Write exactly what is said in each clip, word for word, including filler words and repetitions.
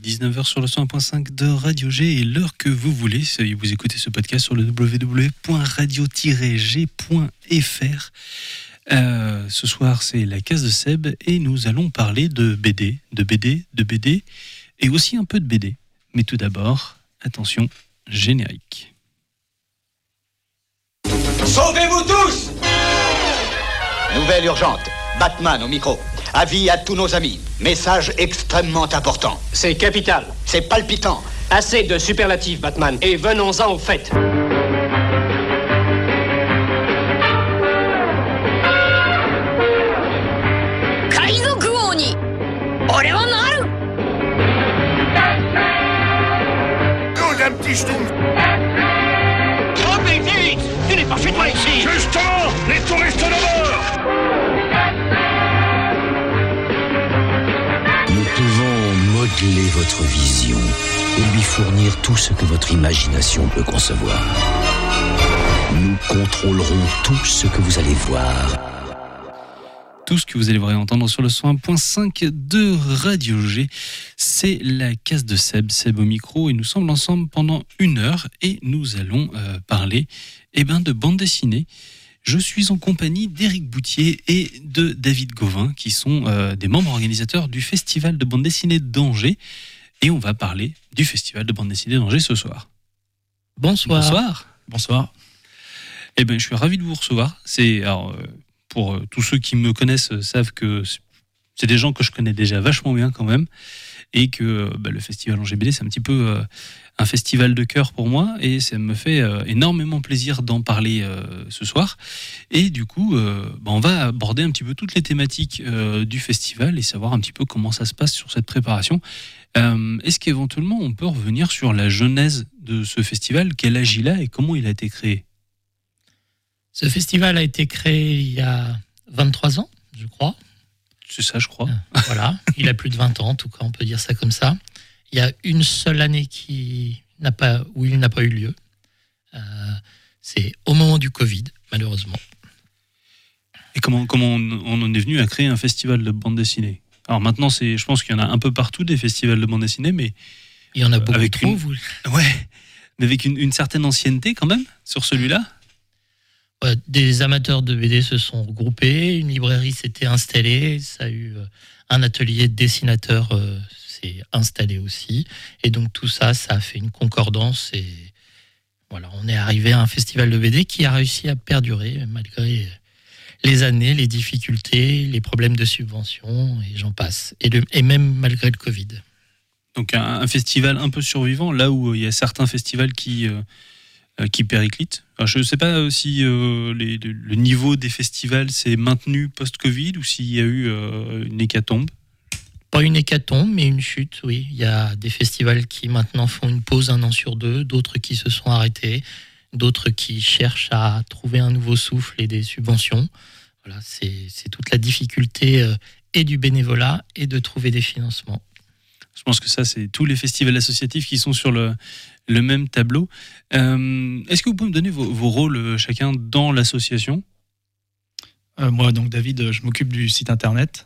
dix-neuf heures sur le cent un point cinq de Radio G et l'heure que vous voulez. Vous écoutez ce podcast sur le w w w point radio tiret g point f r. Euh, ce soir, c'est la case de Seb et nous allons parler de B D, de B D, de B D et aussi un peu de B D. Mais tout d'abord, attention, générique. Sauvez-vous tous! Nouvelle urgente. Batman au micro. Avis à tous nos amis. Message extrêmement important. C'est capital. C'est palpitant. Assez de superlatifs, Batman. Et venons-en au fait. Nous, un petit schtroumpf. Oh, mais vite! Tu n'es pas chez toi ici! Justement, les touristes d'abord! Nous pouvons modeler votre vision et lui fournir tout ce que votre imagination peut concevoir. Nous contrôlerons tout ce que vous allez voir. Tout ce que vous allez voir et entendre sur le cent un point cinq de Radio G, c'est la case de Seb, Seb au micro, et nous sommes ensemble pendant une heure et nous allons euh, parler eh ben, de bande dessinée. Je suis en compagnie d'Éric Boutier et de David Gauvin, qui sont euh, des membres organisateurs du Festival de bande dessinée d'Angers, et on va parler du Festival de bande dessinée d'Angers ce soir. Bonsoir. Bonsoir. Bonsoir. Eh ben, je suis ravi de vous recevoir. C'est alors. Euh, Pour euh, tous ceux qui me connaissent euh, savent que c'est des gens que je connais déjà vachement bien quand même, et que euh, bah, le festival Angers B D c'est un petit peu euh, un festival de cœur pour moi, et ça me fait euh, énormément plaisir d'en parler euh, ce soir. Et du coup, euh, bah, on va aborder un petit peu toutes les thématiques euh, du festival et savoir un petit peu comment ça se passe sur cette préparation. Euh, est-ce qu'éventuellement on peut revenir sur la genèse de ce festival? Quel âge il a et comment il a été créé? Ce festival a été créé il y a vingt-trois ans, je crois. C'est ça, je crois. Euh, voilà, il a plus de vingt ans, en tout cas, on peut dire ça comme ça. Il y a une seule année qui n'a pas, où il n'a pas eu lieu. Euh, c'est au moment du Covid, malheureusement. Et comment, comment on, on en est venu à créer un festival de bande dessinée? Alors maintenant, c'est, je pense qu'il y en a un peu partout des festivals de bande dessinée, mais... Il y en a beaucoup avec trop, une, vous. Ouais, mais avec une, une certaine ancienneté quand même, sur celui-là. Ouais, des amateurs de B D se sont regroupés, une librairie s'était installée, ça a eu un atelier de dessinateur euh, s'est installé aussi, et donc tout ça, ça a fait une concordance, et voilà, on est arrivé à un festival de B D qui a réussi à perdurer malgré les années, les difficultés, les problèmes de subvention, et j'en passe, et, le, et même malgré le Covid. Donc un, un festival un peu survivant, là où il y a certains festivals qui... Euh, qui périclite. Alors, je ne sais pas si euh, les, le niveau des festivals s'est maintenu post-Covid ou s'il y a eu euh, une hécatombe. Pas une hécatombe, mais une chute, oui. Il y a des festivals qui maintenant font une pause un an sur deux, d'autres qui se sont arrêtés, d'autres qui cherchent à trouver un nouveau souffle et des subventions. Voilà, c'est, c'est toute la difficulté euh, et du bénévolat et de trouver des financements. Je pense que ça, c'est tous les festivals associatifs qui sont sur le, le même tableau. Euh, est-ce que vous pouvez me donner vos, vos rôles chacun dans l'association? euh, Moi, donc David, je m'occupe du site internet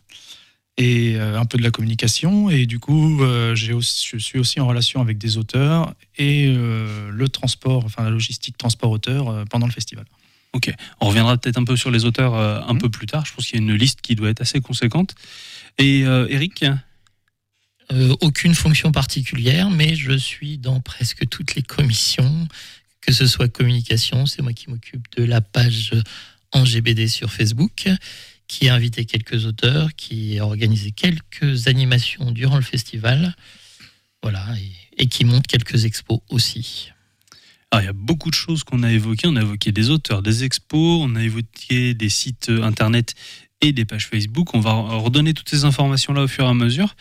et euh, un peu de la communication. Et du coup, euh, j'ai aussi, je suis aussi en relation avec des auteurs et euh, le transport, enfin la logistique transport-auteur euh, pendant le festival. Ok, on reviendra peut-être un peu sur les auteurs euh, un mmh. peu plus tard. Je pense qu'il y a une liste qui doit être assez conséquente. Et euh, Eric? Euh, aucune fonction particulière, mais je suis dans presque toutes les commissions, que ce soit communication, c'est moi qui m'occupe de la page Angers B D sur Facebook, qui a invité quelques auteurs, qui a organisé quelques animations durant le festival, voilà, et, et qui monte quelques expos aussi. Alors, il y a beaucoup de choses qu'on a évoquées. On a évoqué des auteurs, des expos, on a évoqué des sites internet et des pages Facebook. On va redonner toutes ces informations-là au fur et à mesure.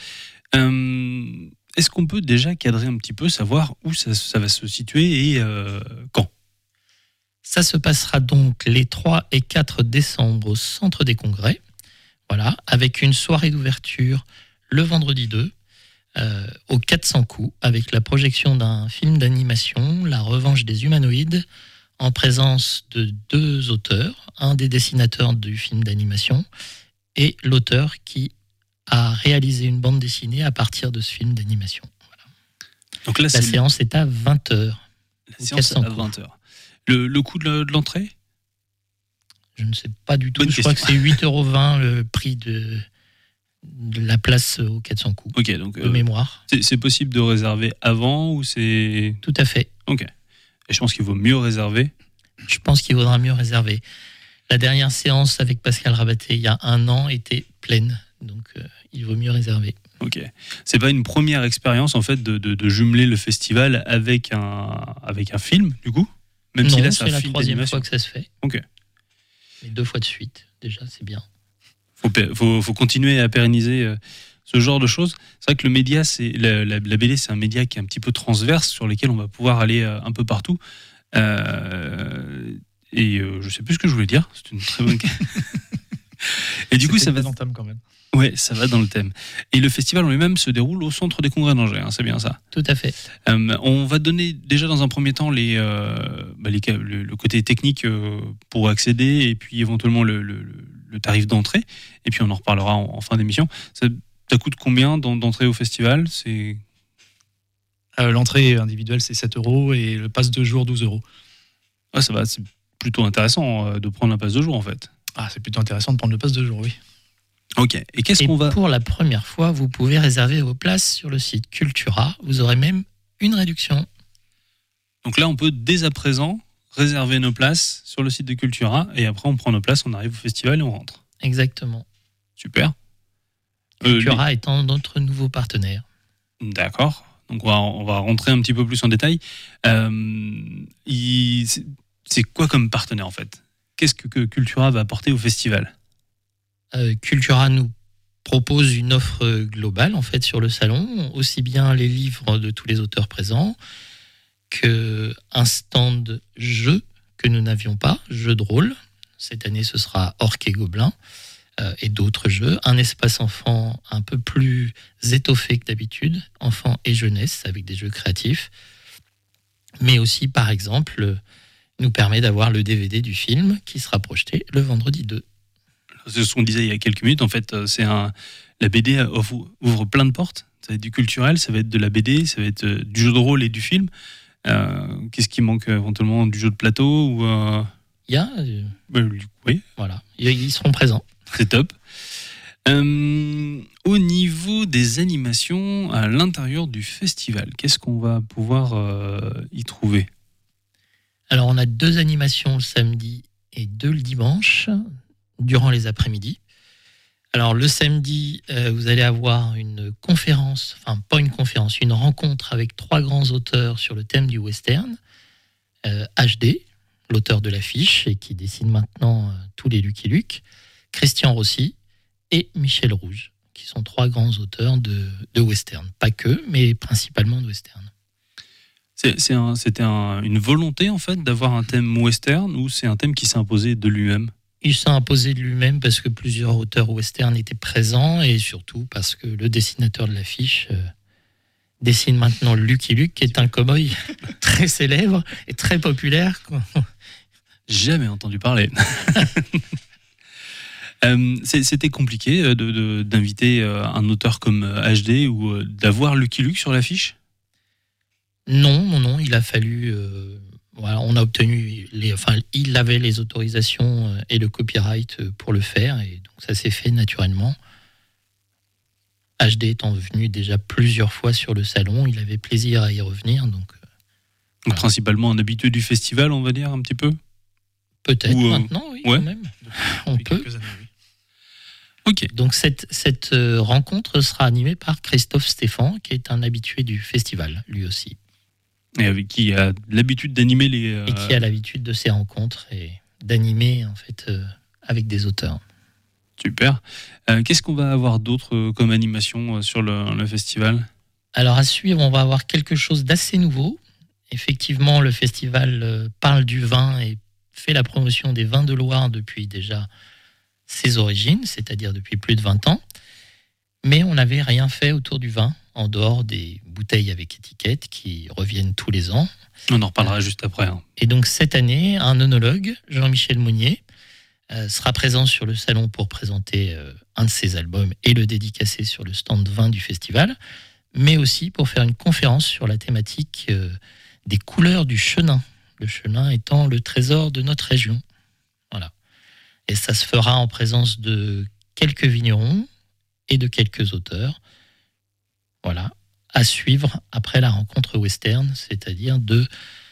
Euh, est-ce qu'on peut déjà cadrer un petit peu, savoir où ça, ça va se situer et euh, quand? Ça se passera donc les trois et quatre décembre au Centre des Congrès, voilà, avec une soirée d'ouverture le vendredi deux, euh, aux quatre cents coups, avec la projection d'un film d'animation, La Revanche des Humanoïdes, en présence de deux auteurs, un des dessinateurs du film d'animation et l'auteur qui a réalisé une bande dessinée à partir de ce film d'animation. Donc là, La c'est séance est à vingt heures. la séance à vingt heures. Le, le coût de l'entrée ? Je ne sais pas du tout. Bonne je crois que question. c'est huit euros vingt le prix de, de la place aux quatre cents coups, Ok, donc de euh, mémoire. c'est, c'est possible de réserver avant ou c'est... Tout à fait. Ok. Et je pense qu'il vaut mieux réserver. Je pense qu'il vaudra mieux réserver. La dernière séance avec Pascal Rabaté, il y a un an, était pleine. Donc, euh, il vaut mieux réserver. Ok. C'est pas une première expérience en fait de, de, de jumeler le festival avec un, avec un film, du coup ? Même non, si là, c'est c'est un la film troisième d'animation. fois que ça se fait. Ok. Mais deux fois de suite, déjà, c'est bien. Faut, pé- faut, faut continuer à pérenniser euh, ce genre de choses. C'est vrai que le média, c'est la, la, la B D, c'est un média qui est un petit peu transverse sur lequel on va pouvoir aller euh, un peu partout. Euh, et euh, je sais plus ce que je voulais dire. C'est une très bonne. Et du coup, ça va. Entame quand même. Ouais, ça va dans le thème. Et le festival en lui-même se déroule au centre des congrès d'Angers. Hein, c'est bien ça. Tout à fait. Euh, on va donner déjà dans un premier temps les, euh, bah, les le, le côté technique euh, pour accéder et puis éventuellement le, le, le tarif d'entrée. Et puis on en reparlera en, en fin d'émission. Ça, ça coûte combien d'en- d'entrée au festival ? C'est Euh, L'entrée individuelle, c'est sept euros et le pass de jour, douze euros. ah, ça va, c'est plutôt intéressant euh, de prendre un pass de jour en fait. Ah, c'est plutôt intéressant de prendre le pass de jour, oui. Ok. Et qu'est-ce Et qu'on va pour la première fois, vous pouvez réserver vos places sur le site Cultura. Vous aurez même une réduction. Donc là, on peut dès à présent réserver nos places sur le site de Cultura et après on prend nos places, on arrive au festival et on rentre. Exactement. Super. Euh, Cultura étant notre nouveau partenaire. D'accord. Donc on va, on va rentrer un petit peu plus en détail. Euh, il- c'est- c'est quoi comme partenaire en fait ? Qu'est-ce que, que Cultura va apporter au festival ? Euh, Cultura nous propose une offre globale en fait sur le salon, aussi bien les livres de tous les auteurs présents que un stand jeu que nous n'avions pas, jeu de rôle. Cette année, ce sera Orques et Gobelins euh, et d'autres jeux. Un espace enfant un peu plus étoffé que d'habitude, enfant et jeunesse avec des jeux créatifs. Mais aussi, par exemple, nous permet d'avoir le D V D du film qui sera projeté le vendredi deux. C'est ce qu'on disait il y a quelques minutes. En fait, c'est un, la B D ouvre, ouvre plein de portes. Ça va être du culturel, ça va être de la B D, ça va être euh, du jeu de rôle et du film. Euh, qu'est-ce qui manque éventuellement ? Du jeu de plateau ou euh... Il y a, euh, bah, oui, voilà, ils seront présents. c'est top. Euh, au niveau des animations à l'intérieur du festival, qu'est-ce qu'on va pouvoir euh, y trouver ? Alors, on a deux animations le samedi et deux le dimanche, durant les après-midi. Alors, le samedi, euh, vous allez avoir une conférence, enfin, pas une conférence, une rencontre avec trois grands auteurs sur le thème du western. Euh, H D, l'auteur de l'affiche et qui dessine maintenant euh, tous les Lucky Luke, Christian Rossi et Michel Rouge, qui sont trois grands auteurs de, de western. Pas que, mais principalement de western. C'est, c'est un, c'était un, une volonté en fait d'avoir un thème western ou c'est un thème qui s'est imposé de lui-même ? Il s'est imposé de lui-même parce que plusieurs auteurs western étaient présents et surtout parce que le dessinateur de l'affiche euh, dessine maintenant Lucky Luke, qui est un cow-boy très célèbre et très populaire. Jamais entendu parler. euh, c'est, c'était compliqué de, de, d'inviter un auteur comme H D ou d'avoir Lucky Luke sur l'affiche ? Non, non, non, il a fallu... Euh, voilà, on a obtenu... Les, enfin, il avait les autorisations et le copyright pour le faire et donc ça s'est fait naturellement. H D étant venu déjà plusieurs fois sur le salon, il avait plaisir à y revenir. Donc, euh, voilà. Principalement un habitué du festival, on va dire, un petit peu ? Peut-être Ou, euh, maintenant, oui, ouais. quand même. On Depuis peut. quelques années, oui. Ok. Donc cette, cette euh, rencontre sera animée par Christophe Stéphan, qui est un habitué du festival, lui aussi. Et avec qui a l'habitude d'animer les. Euh... Et qui a l'habitude de ces rencontres et d'animer en fait euh, avec des auteurs. Super. Euh, qu'est-ce qu'on va avoir d'autre euh, comme animation euh, sur le, le festival ? Alors à suivre, on va avoir quelque chose d'assez nouveau. Effectivement, le festival euh, parle du vin et fait la promotion des vins de Loire depuis déjà ses origines, c'est-à-dire depuis plus de vingt ans. Mais on n'avait rien fait autour du vin, en dehors des bouteilles avec étiquette qui reviennent tous les ans. On en reparlera euh, juste après. Hein. Et donc cette année, un œnologue, Jean-Michel Monnier, euh, sera présent sur le salon pour présenter euh, un de ses albums et le dédicacer sur le stand vin du festival. mais aussi pour faire une conférence sur la thématique euh, des couleurs du chenin. Le chenin étant le trésor de notre région. Voilà. Et ça se fera en présence de quelques vignerons et de quelques auteurs. Voilà. À suivre après la rencontre western, c'est-à-dire de...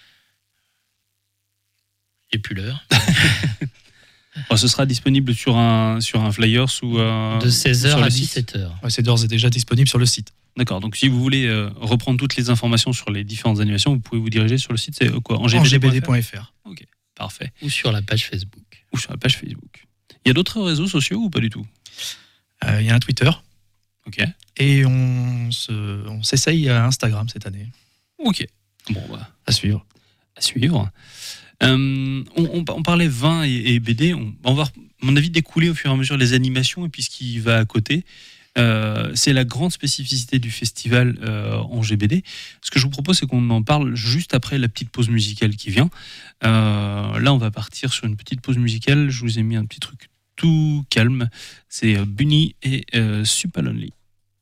J'ai plus l'heure. Bon, ce sera disponible sur un, sur un flyer sous, euh, de seize heures sur à le site. dix-sept heures. Ouais, c'est d'ores et déjà disponible sur le site. D'accord, donc si vous voulez euh, reprendre toutes les informations sur les différentes animations, vous pouvez vous diriger sur le site, c'est quoi, angébd point f r. Ok, parfait. Ou sur la page Facebook. Ou sur la page Facebook. Il y a d'autres réseaux sociaux ou pas du tout? Euh, Il y a un Twitter. Ok. Et on, se, on s'essaye à Instagram cette année. Ok. Bon, bah, à suivre. À suivre. Euh, on, on, on parlait vin et, et B D. On, on va, à mon avis, découler au fur et à mesure les animations et puis ce qui va à côté. Euh, c'est la grande spécificité du festival euh, Angers B D. Ce que je vous propose, c'est qu'on en parle juste après la petite pause musicale qui vient. Euh, là, on va partir sur une petite pause musicale. Je vous ai mis un petit truc tout calme. C'est euh, Bunny et euh, Super Lonely.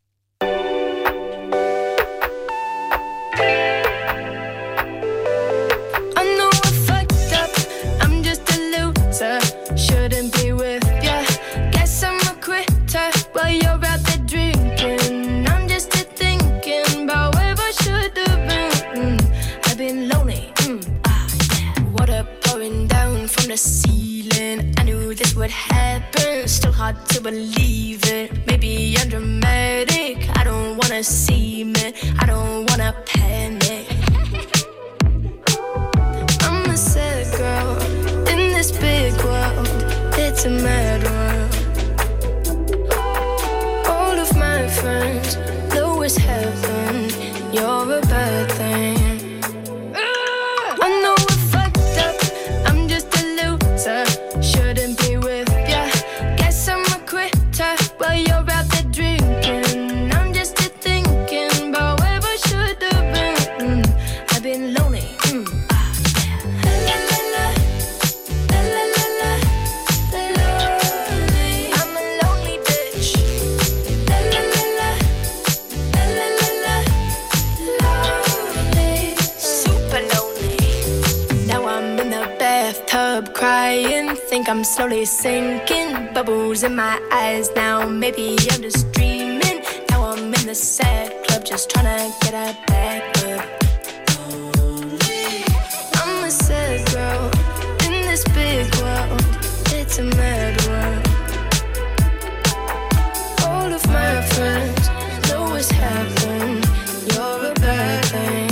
The ceiling, I knew this would happen. Still hard to believe it. Maybe I'm dramatic. I don't wanna seem it. I don't wanna panic. I'm a sad girl in this big world. It's a mad world. All of my friends know it's heaven. You're a bad thing. Think I'm slowly sinking, bubbles in my eyes now. Maybe I'm just dreaming. Now I'm in the sad club, just trying to get a back up. I'm a sad girl in this big world. It's a mad world. All of my friends know what's happened. You're a bad thing.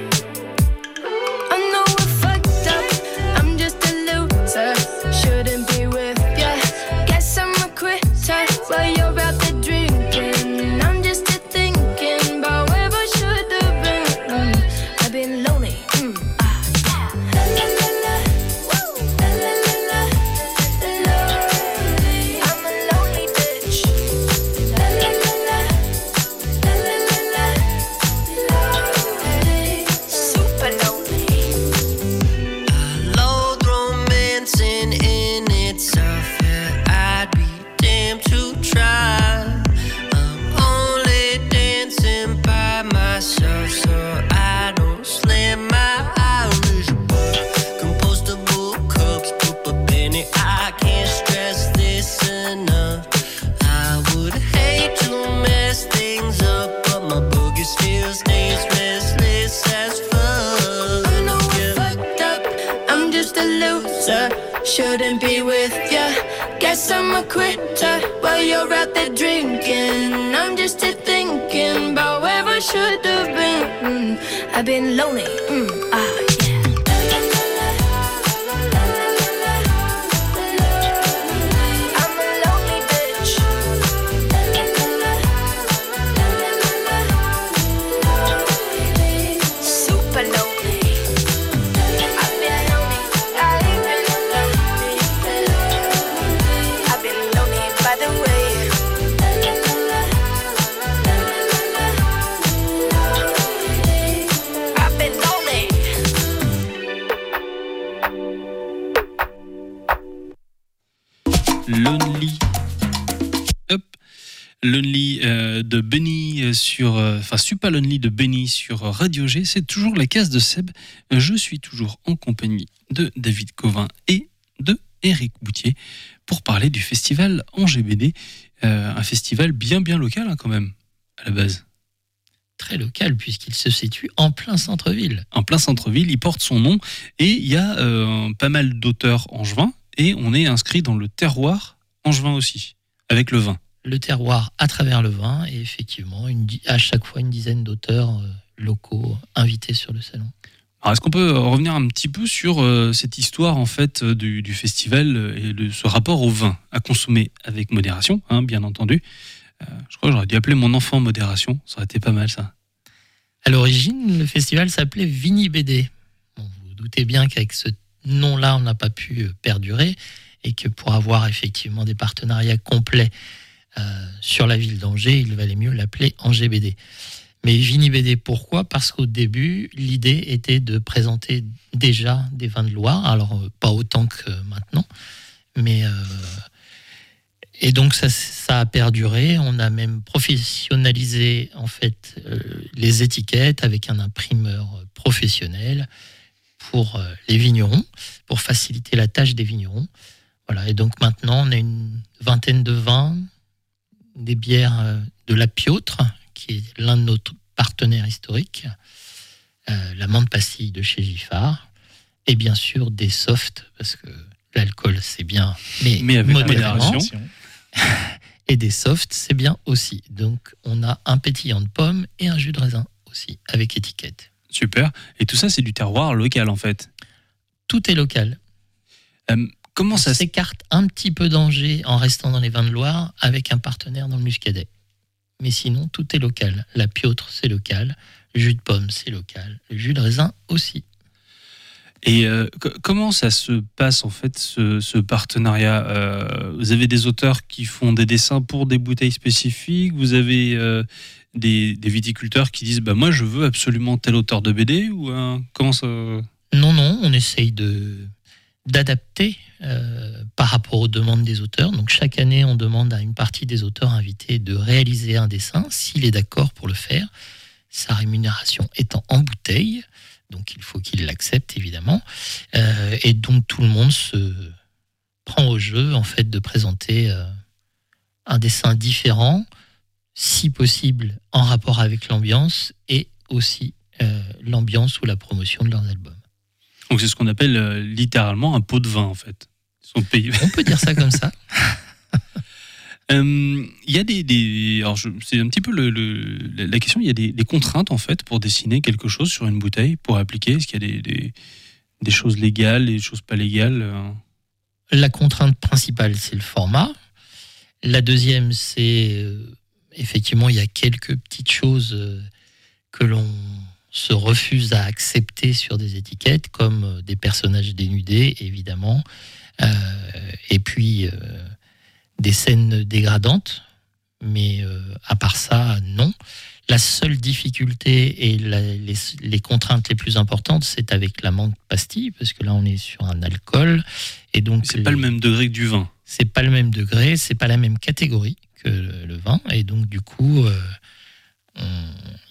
Shouldn't be with ya. Guess I'm a quitter while you're out there drinking. I'm just here thinking about where I should have been. Mm, I've been lonely. Mm, ah, yeah. I'm a lonely bitch. Super lonely. I've been lonely. I've been lonely. I've been lonely by the way. I've been lonely. Lonely euh, de Benny sur, euh, enfin Super Lonely de Benny sur Radio G. C'est toujours la case de Seb. Je suis toujours en compagnie de David Covin et de Éric Boutier pour parler du festival Angers B D, euh, un festival bien bien local hein, quand même à la base. Très local puisqu'il se situe en plein centre-ville. En plein centre-ville, il porte son nom et il y a euh, pas mal d'auteurs angevins et on est inscrit dans le terroir angevin aussi avec le vin. Le terroir à travers le vin et effectivement une, à chaque fois une dizaine d'auteurs euh, locaux invités sur le salon. Alors est-ce qu'on peut revenir un petit peu sur euh, cette histoire en fait du, du festival et de ce rapport au vin à consommer avec modération, hein, bien entendu. Euh, je crois que j'aurais dû appeler mon enfant modération, ça aurait été pas mal ça. À l'origine, le festival s'appelait Vini B D. Bon, vous vous doutez bien qu'avec ce nom-là, on n'a pas pu perdurer et que pour avoir effectivement des partenariats complets Euh, sur la ville d'Angers, il valait mieux l'appeler Angers B D. Mais Vini B D, pourquoi ? Parce qu'au début, l'idée était de présenter déjà des vins de Loire, alors euh, pas autant que maintenant, mais euh, et donc ça, ça a perduré. On a même professionnalisé en fait euh, les étiquettes avec un imprimeur professionnel pour euh, les vignerons, pour faciliter la tâche des vignerons. Voilà. Et donc maintenant, on a une vingtaine de vins, des bières de la Piautre, qui est l'un de nos partenaires historiques, euh, la menthe pastille de chez Giffard, et bien sûr des softs, parce que l'alcool c'est bien, mais, mais avec modérément. modération. Et des softs c'est bien aussi. Donc on a un pétillant de pomme et un jus de raisin aussi, avec étiquette. Super. Et tout ça c'est du terroir local en fait. Tout est local. Euh, Comment ça On s'écarte un petit peu d'Angers en restant dans les vins de Loire avec un partenaire dans le Muscadet. Mais sinon, tout est local. La Piautre, c'est local. Le jus de pomme, c'est local. Le jus de raisin aussi. Et euh, c- comment ça se passe en fait ce, ce partenariat euh, Vous avez des auteurs qui font des dessins pour des bouteilles spécifiques. Vous avez euh, des, des viticulteurs qui disent bah moi je veux absolument tel auteur de B D ou euh, comment ça Non, non, on essaye de d'adapter euh, par rapport aux demandes des auteurs. Donc chaque année, on demande à une partie des auteurs invités de réaliser un dessin, s'il est d'accord pour le faire, sa rémunération étant en bouteille, donc il faut qu'il l'accepte évidemment. Euh, et donc tout le monde se prend au jeu en fait de présenter euh, un dessin différent, si possible en rapport avec l'ambiance et aussi euh, l'ambiance ou la promotion de leurs albums. Donc c'est ce qu'on appelle euh, littéralement un pot de vin en fait. Ils sont payés. On peut dire ça comme ça. Il euh, y a des, des alors je, c'est un petit peu le, le, la question. Il y a des, des contraintes en fait pour dessiner quelque chose sur une bouteille pour appliquer. Est-ce qu'il y a des, des, des choses légales, des choses pas légales euh... La contrainte principale, c'est le format. La deuxième, c'est euh, effectivement il y a quelques petites choses euh, que l'on se refuse à accepter sur des étiquettes, comme des personnages dénudés, évidemment, euh, et puis euh, des scènes dégradantes. Mais euh, à part ça, non. La seule difficulté et la, les, les contraintes les plus importantes, c'est avec la menthe pastille, parce que là, on est sur un alcool. Et donc, c'est les... pas le même degré que du vin. C'est pas le même degré, c'est pas la même catégorie que le, le vin. Et donc, du coup... Euh, on,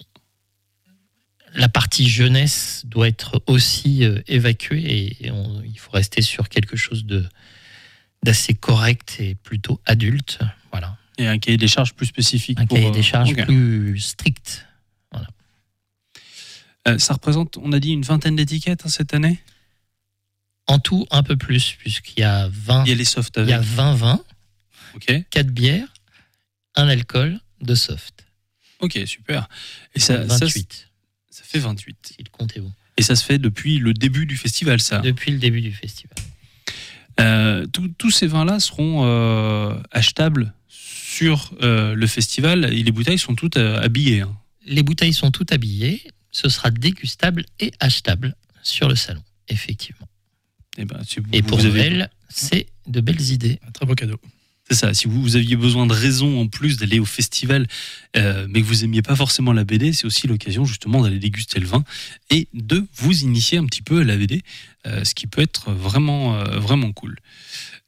la partie jeunesse doit être aussi euh, évacuée et on, il faut rester sur quelque chose de, d'assez correct et plutôt adulte. Voilà. Et un cahier des charges plus spécifique. Un pour, cahier des charges okay. plus strict. Voilà. Euh, ça représente, on a dit, une vingtaine d'étiquettes hein, cette année ? En tout, un peu plus, puisqu'il y a vingt, il y a les softs avec. Il y a vingt vins, okay. quatre bières, un alcool, deux softs. Ok, super. Et ça, vingt-huit. Ça, ça fait vingt-huit. Si le compte est bon. Et ça se fait depuis le début du festival, ça ? Depuis le début du festival. Euh, tous ces vins-là seront euh, achetables sur euh, le festival et les bouteilles sont toutes euh, habillées. Hein. Les bouteilles sont toutes habillées. Ce sera dégustable et achetable sur le salon, effectivement. Et, ben, si vous, et pour vous Noël, avez... c'est de belles idées. Un très beau cadeau. C'est ça, si vous, vous aviez besoin de raisons en plus d'aller au festival, euh, mais que vous n'aimiez pas forcément la B D, c'est aussi l'occasion justement d'aller déguster le vin et de vous initier un petit peu à la B D, euh, ce qui peut être vraiment, euh, vraiment cool.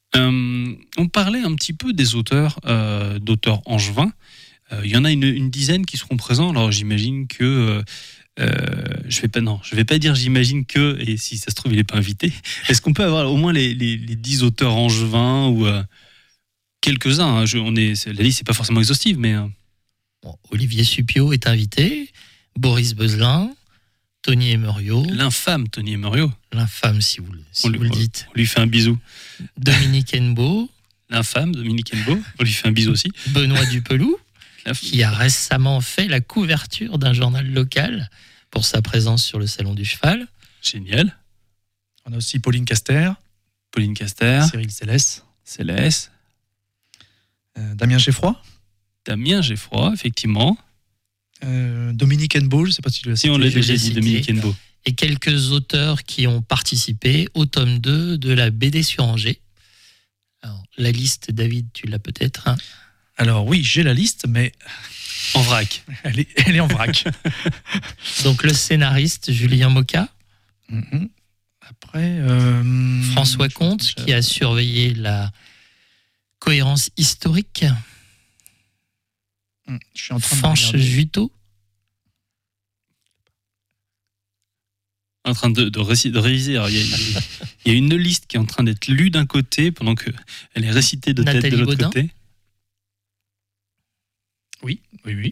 Euh, on parlait un petit peu des auteurs, euh, d'auteurs angevins. Il euh, y en a une, une dizaine qui seront présents. Alors j'imagine que euh, euh, je vais pas non, je vais pas dire j'imagine que, et si ça se trouve il est pas invité. Est-ce qu'on peut avoir au moins les, les, les dix auteurs angevins ou euh, quelques-uns hein, je, on est, la liste n'est pas forcément exhaustive, mais euh... bon, Olivier Suppiot est invité, Boris Bezelin, Tony Emerio, l'infâme Tony Emerio, l'infâme si vous, si on lui, vous le dites, on lui fait un bisou. Dominique Hennebeau, l'infâme Dominique Hennebeau, on lui fait un bisou aussi. Benoît Dupelou, qui a récemment fait la couverture d'un journal local pour sa présence sur le Salon du Cheval. Génial. On a aussi Pauline Caster, Pauline Caster, Cyril Célès, Célès, euh, Damien Geffroy, Damien Geffroy, effectivement. Euh, Dominique Hennebeau, je ne sais pas si tu l'as cité. Si on l'a déjà dit, Dominique Hennebeau. Et quelques auteurs qui ont participé au tome deux de la B D sur Angers. Alors, la liste, David, tu l'as peut-être hein. Alors oui, j'ai la liste, mais en vrac. Elle est, elle est en vrac. Donc le scénariste Julien Moka. Mm-hmm. Après, euh, François Comte, qui a surveillé la cohérence historique. Je suis en train Fanche de Juteau. En train de, de, réciter, de réviser. Alors, il, y a, il y a une liste qui est en train d'être lue d'un côté pendant qu'elle est récitée de Nathalie tête de l'autre Baudin. côté. Oui, oui, oui.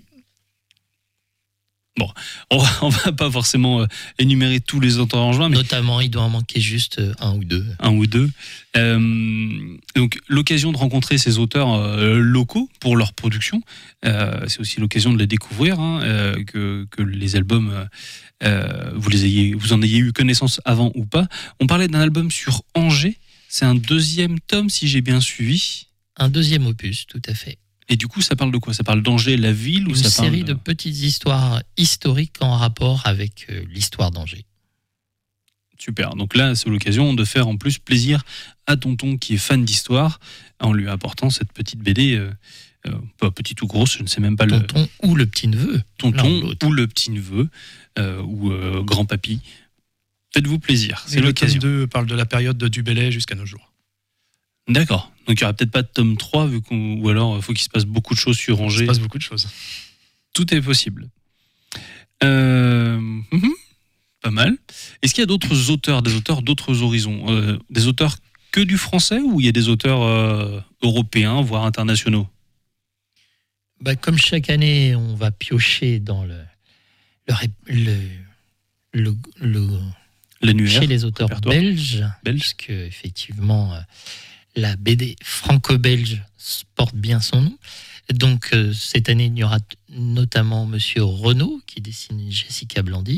Bon, on va, on va pas forcément euh, énumérer tous les auteurs angevins, mais notamment, il doit en manquer juste un ou deux. Un ou deux. Euh, donc, l'occasion de rencontrer ces auteurs euh, locaux pour leur production, euh, c'est aussi l'occasion de les découvrir, hein, euh, que, que les albums, euh, vous, les ayez, vous en ayez eu connaissance avant ou pas. On parlait d'un album sur Angers, c'est un deuxième tome, si j'ai bien suivi. Un deuxième opus, tout à fait. Et du coup, ça parle de quoi ? Ça parle d'Angers, la ville ou Une ça série parle de... de petites histoires historiques en rapport avec euh, l'histoire d'Angers. Super. Donc là, c'est l'occasion de faire en plus plaisir à Tonton qui est fan d'histoire en lui apportant cette petite B D, euh, euh, pas petite ou grosse, je ne sais même pas. Tonton le... ou le petit-neveu. Tonton ou le petit-neveu euh, ou euh, grand-papy. Faites-vous plaisir, c'est Et l'occasion. Le tome deux parle de la période de Dubélé jusqu'à nos jours. D'accord. Donc il n'y aura peut-être pas de tome trois, vu qu'on... ou alors il faut qu'il se passe beaucoup de choses sur Angers. Il se passe beaucoup de choses. Tout est possible. Euh... Mm-hmm. Pas mal. Est-ce qu'il y a d'autres auteurs, des auteurs d'autres horizons, euh, des auteurs que du français ou il y a des auteurs euh, européens, voire internationaux ? Bah, comme chaque année, on va piocher dans le, le, le, le, le chez les auteurs belges, Belge. parce que effectivement, la B D franco-belge porte bien son nom. Donc euh, cette année, il y aura t- notamment Monsieur Renaud qui dessine Jessica Blandy.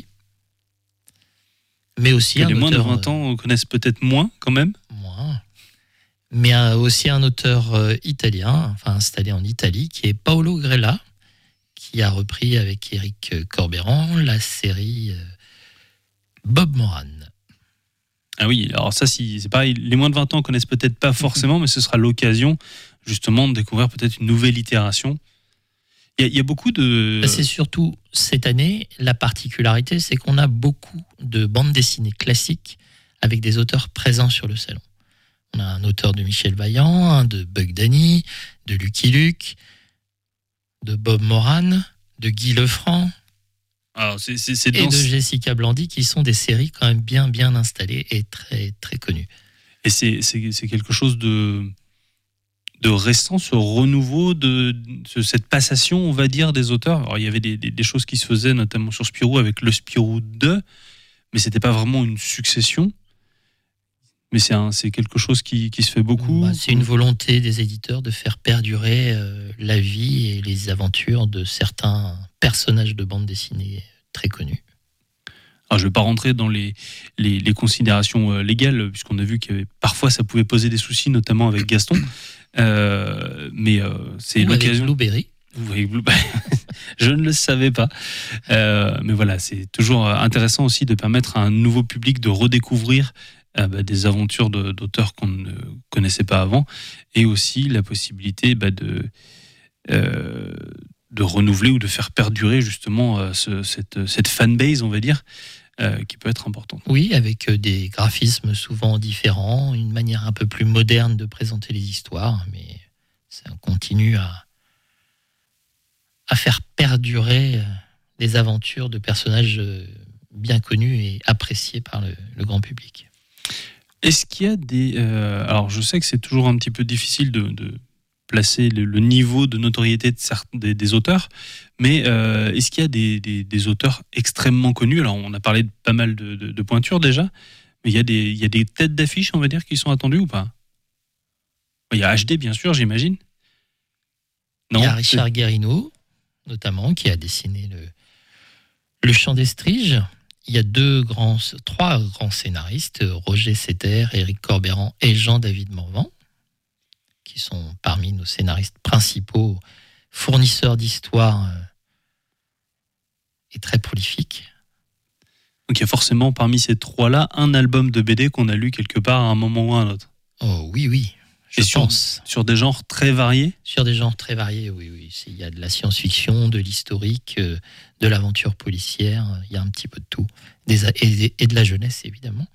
Mais aussi que un les moins auteur, de vingt ans connaissent peut-être moins quand même. Moins. Mais euh, aussi un auteur euh, italien, enfin installé en Italie, qui est Paolo Grella, qui a repris avec Éric Corbeyran la série euh, Bob Moran. Ah oui, alors ça si, c'est pareil, les moins de vingt ans connaissent peut-être pas forcément, mais ce sera l'occasion justement de découvrir peut-être une nouvelle itération. Il y, y a beaucoup de... C'est surtout, cette année, la particularité, c'est qu'on a beaucoup de bandes dessinées classiques avec des auteurs présents sur le salon. On a un auteur de Michel Vaillant, un de Bug Danny, de Lucky Luke, de Bob Moran, de Guy Lefranc, Alors, c'est, c'est, c'est et dans... de Jessica Blandy, qui sont des séries quand même bien, bien installées et très, très connues. Et c'est, c'est, c'est quelque chose de... de récent, ce renouveau, de, de cette passation, on va dire, des auteurs. Alors, il y avait des, des, des choses qui se faisaient, notamment sur Spirou, avec le Spirou deux, mais c'était pas vraiment une succession. Mais c'est, un, c'est quelque chose qui, qui se fait beaucoup. Bah, c'est une volonté des éditeurs de faire perdurer euh, la vie et les aventures de certains personnages de bande dessinée très connus. Alors, je ne vais pas rentrer dans les, les, les considérations euh, légales, puisqu'on a vu que parfois ça pouvait poser des soucis, notamment avec Gaston. Euh, mais euh, c'est Ou l'occasion. Avec Blueberry. Ou avec Blueberry. Je ne le savais pas. Euh, mais voilà, c'est toujours intéressant aussi de permettre à un nouveau public de redécouvrir euh, bah, des aventures de, d'auteurs qu'on ne connaissait pas avant, et aussi la possibilité bah, de. Euh, de renouveler ou de faire perdurer justement euh, ce, cette, cette fanbase, on va dire, euh, qui peut être importante. Oui, avec des graphismes souvent différents, une manière un peu plus moderne de présenter les histoires, mais ça continue à, à faire perdurer les aventures de personnages bien connus et appréciés par le, le grand public. Est-ce qu'il y a des... Euh, alors, je sais que c'est toujours un petit peu difficile de, de placer le, le niveau de notoriété de certains, des, des auteurs, mais euh, est-ce qu'il y a des, des, des auteurs extrêmement connus? Alors, on a parlé de pas mal de, de, de pointures déjà, mais il y a des, il y a des têtes d'affiche, on va dire, qui sont attendues ou pas? Il y a H D, bien sûr, j'imagine. Non, il y a Richard Guérino, notamment, qui a dessiné le, le Chant des Striges. Il y a deux grands, trois grands scénaristes, Roger Setter, Éric Corbeyran et Jean-David Morvan, qui sont parmi nos scénaristes principaux, fournisseurs d'histoires euh, et très prolifiques. Donc il y a forcément parmi ces trois-là un album de B D qu'on a lu quelque part à un moment ou à un autre. Oh oui, oui, je et pense. Sur, sur des genres très variés? Sur des genres très variés, oui, oui. Il y a de la science-fiction, de l'historique, euh, de l'aventure policière, il y a un petit peu de tout. Des, et, et de la jeunesse, évidemment.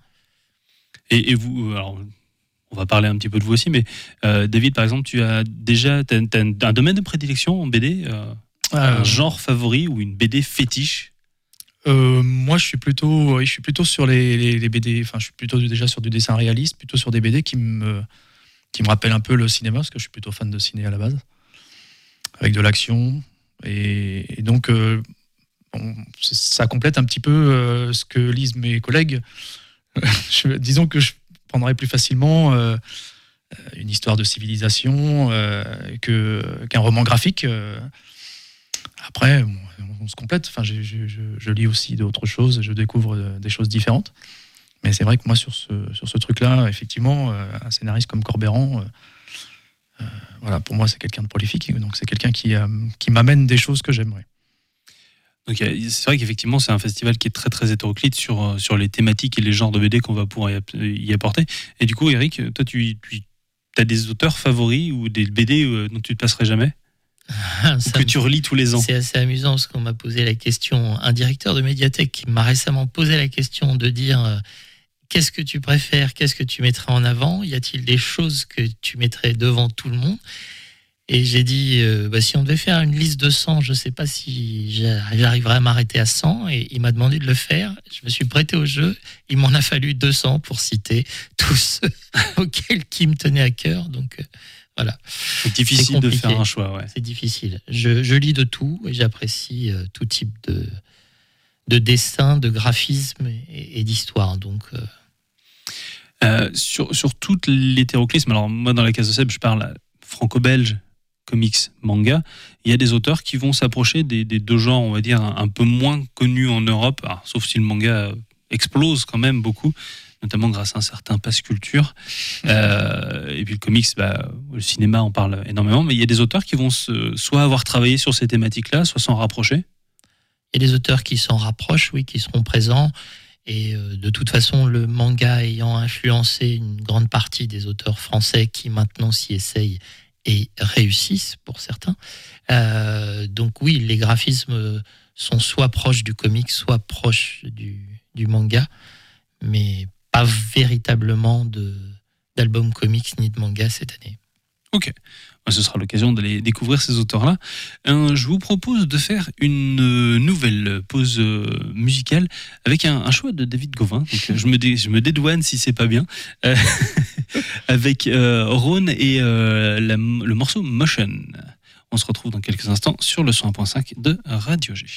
Et, et vous, alors, on va parler un petit peu de vous aussi, mais euh, David, par exemple, tu as déjà t'as, t'as un domaine de prédilection en B D, euh, euh, un genre favori ou une B D fétiche? euh, Moi, je suis plutôt, je suis plutôt sur les, les, les B D. Enfin, je suis plutôt déjà sur du dessin réaliste, plutôt sur des B D qui me, qui me rappellent un peu le cinéma, parce que je suis plutôt fan de ciné à la base, avec de l'action, et, et donc. Euh, Bon, ça complète un petit peu euh, ce que lisent mes collègues. je, disons que je prendrais plus facilement euh, une histoire de civilisation euh, que, qu'un roman graphique. Euh, après, bon, on se complète. Enfin, je, je, je lis aussi d'autres choses, je découvre des choses différentes. Mais c'est vrai que moi, sur ce, sur ce truc-là, effectivement, euh, un scénariste comme Corbeyran, euh, euh, voilà, pour moi, c'est quelqu'un de prolifique. Donc, c'est quelqu'un qui, euh, qui m'amène des choses que j'aimerais. Donc c'est vrai qu'effectivement c'est un festival qui est très très hétéroclite sur, sur les thématiques et les genres de B D qu'on va pouvoir y apporter. Et du coup Eric, toi tu, tu as des auteurs favoris ou des B D dont tu ne te passerais jamais? Ah, ou que tu relis tous les ans? C'est assez amusant parce qu'on m'a posé la question, un directeur de médiathèque qui m'a récemment posé la question de dire euh, qu'est-ce que tu préfères, qu'est-ce que tu mettrais en avant, y a-t-il des choses que tu mettrais devant tout le monde? Et j'ai dit, euh, bah, si on devait faire une liste de cent, je ne sais pas si j'arriverais à m'arrêter à cent. Et il m'a demandé de le faire. Je me suis prêté au jeu. Il m'en a fallu deux cents pour citer tous ceux auxquels qui me tenaient à cœur. Donc euh, voilà. C'est difficile de faire un choix. Ouais. C'est difficile. Je, je lis de tout et j'apprécie euh, tout type de, de dessin, de graphisme et, et d'histoire. Donc... Euh... Euh, sur, sur tout l'hétéroclisme, alors moi dans la case de Seb, je parle franco-belge, comics, manga, il y a des auteurs qui vont s'approcher des, des deux genres, on va dire, un, un peu moins connus en Europe, alors, sauf si le manga explose quand même beaucoup, notamment grâce à un certain passe culture. Euh, et puis le comics, bah, le cinéma en parle énormément, mais il y a des auteurs qui vont se, soit avoir travaillé sur ces thématiques-là, soit s'en rapprocher. Il y a des auteurs qui s'en rapprochent, oui, qui seront présents. Et euh, de toute façon, le manga ayant influencé une grande partie des auteurs français qui maintenant s'y essayent et réussissent pour certains. Euh, donc oui, les graphismes sont soit proches du comic, soit proches du, du manga, mais pas véritablement de, d'albums comics ni de manga cette année. Ok, ce sera l'occasion d'aller découvrir ces auteurs-là. Euh, je vous propose de faire une nouvelle pause musicale avec un, un choix de David Gauvin. Donc, je, me dé, je me dédouane si c'est pas bien. Euh, avec euh, Rhône et euh, la, le morceau Motion. On se retrouve dans quelques instants sur le cent un virgule cinq de Radio G.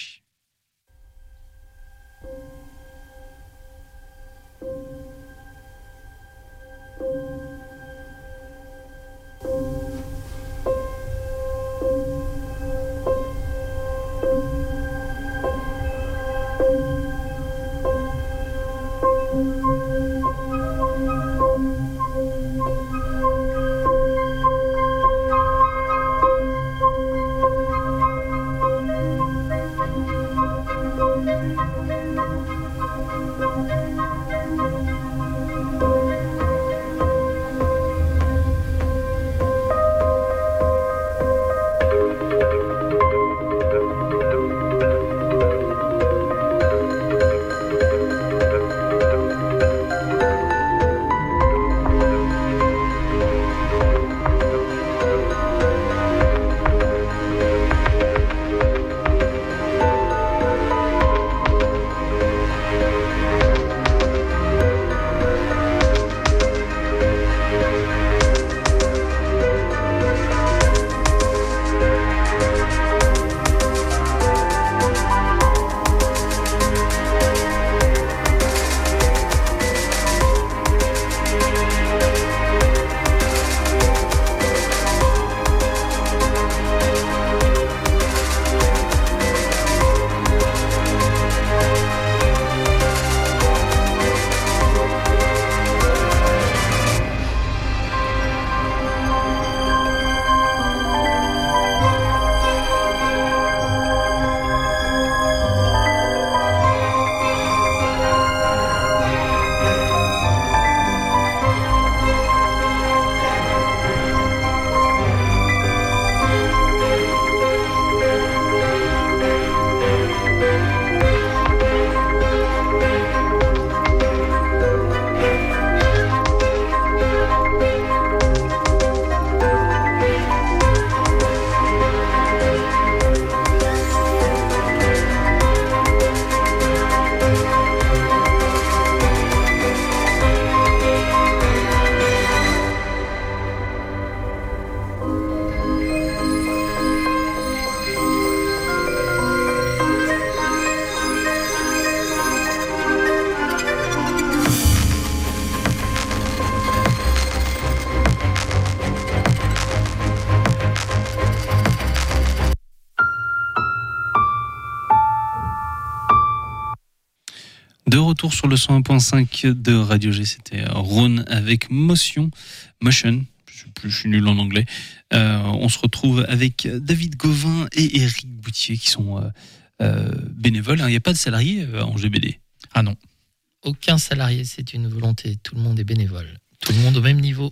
De retour sur le cent un point cinq de Radio G, c'était Rhône avec Motion, Motion, je sais plus, je suis nul en anglais. Euh, on se retrouve avec David Gauvin et Éric Boutier qui sont euh, euh, bénévoles. Il n'y a pas de salariés euh, en G B D. Ah non. Aucun salarié, c'est une volonté. Tout le monde est bénévole. Tout le monde au même niveau.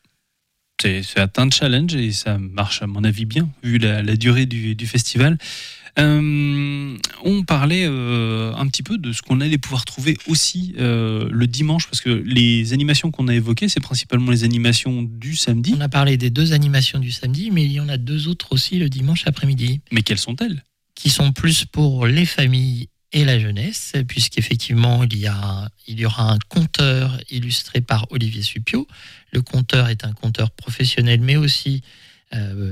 C'est, c'est un challenge et ça marche à mon avis bien, vu la, la durée du, du festival. Euh, on parlait euh, un petit peu de ce qu'on allait pouvoir trouver aussi euh, le dimanche, parce que les animations qu'on a évoquées, c'est principalement les animations du samedi. On a parlé des deux animations du samedi, mais il y en a deux autres aussi le dimanche après-midi. Mais quelles sont-elles ? Qui sont plus pour les familles et la jeunesse, puisqu'effectivement, il y, a, il y aura un conteur illustré par Olivier Suppiot. Le conteur est un conteur professionnel, mais aussi euh,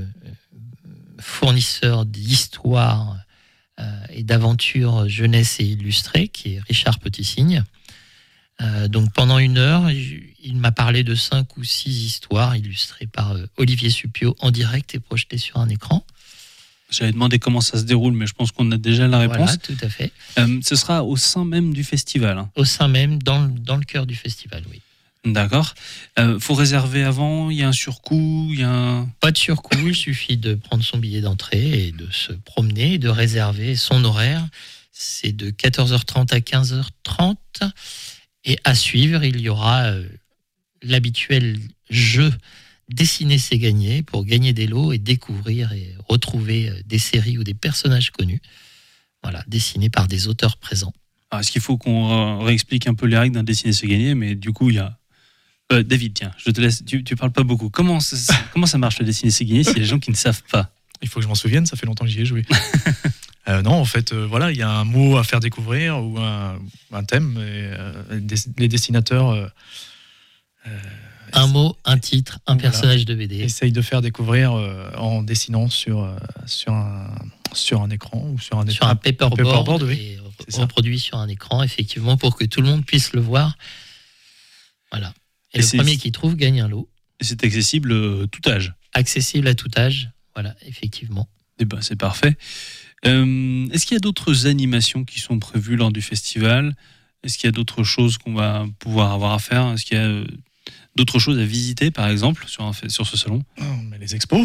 fournisseur d'histoire euh, et d'aventures jeunesse et illustrées, qui est Richard Petit-Cygne. Euh, donc pendant une heure, il m'a parlé de cinq ou six histoires illustrées par euh, Olivier Suppiot en direct et projetées sur un écran. J'avais demandé comment ça se déroule, mais je pense qu'on a déjà la réponse. Voilà, tout à fait. Euh, ce sera au sein même du festival. Hein. Au sein même, dans le, dans le cœur du festival, oui. D'accord. Il euh, faut réserver avant, il y a un surcoût, il y a un... Pas de surcoût, il suffit de prendre son billet d'entrée et de se promener, et de réserver son horaire. C'est de quatorze heures trente à quinze heures trente. Et à suivre, il y aura euh, l'habituel jeu Dessiner, c'est gagner, pour gagner des lots et découvrir et retrouver des séries ou des personnages connus. Voilà, dessinés par des auteurs présents. Alors, est-ce qu'il faut qu'on réexplique un peu les règles d'un Dessiner, c'est gagner ? Mais du coup, il y a... Euh, David, tiens, je te laisse, tu, tu parles pas beaucoup. Comment ça, comment ça marche le Dessiner, c'est gagner s'il y a des gens qui ne savent pas ? Il faut que je m'en souvienne, ça fait longtemps que j'y ai joué. euh, non, en fait, euh, voilà, il y a un mot à faire découvrir ou un, un thème. Et, euh, des, les dessinateurs... Euh, euh, Un mot, un titre, un voilà. personnage de B D. Essaye de faire découvrir euh, en dessinant sur, euh, sur, un, sur un écran ou sur un, sur un paperboard, paperboard oui. et reproduit sur un écran, effectivement, pour que tout le monde puisse le voir. Voilà. Et, et le premier qui trouve gagne un lot. Et c'est accessible euh, tout âge. Accessible à tout âge, voilà, effectivement. Eh ben, c'est parfait. Euh, est-ce qu'il y a d'autres animations qui sont prévues lors du festival ? Est-ce qu'il y a d'autres choses qu'on va pouvoir avoir à faire ? Est-ce qu'il y a d'autres choses à visiter, par exemple, sur, un, sur ce salon ? oh, mais Les expos.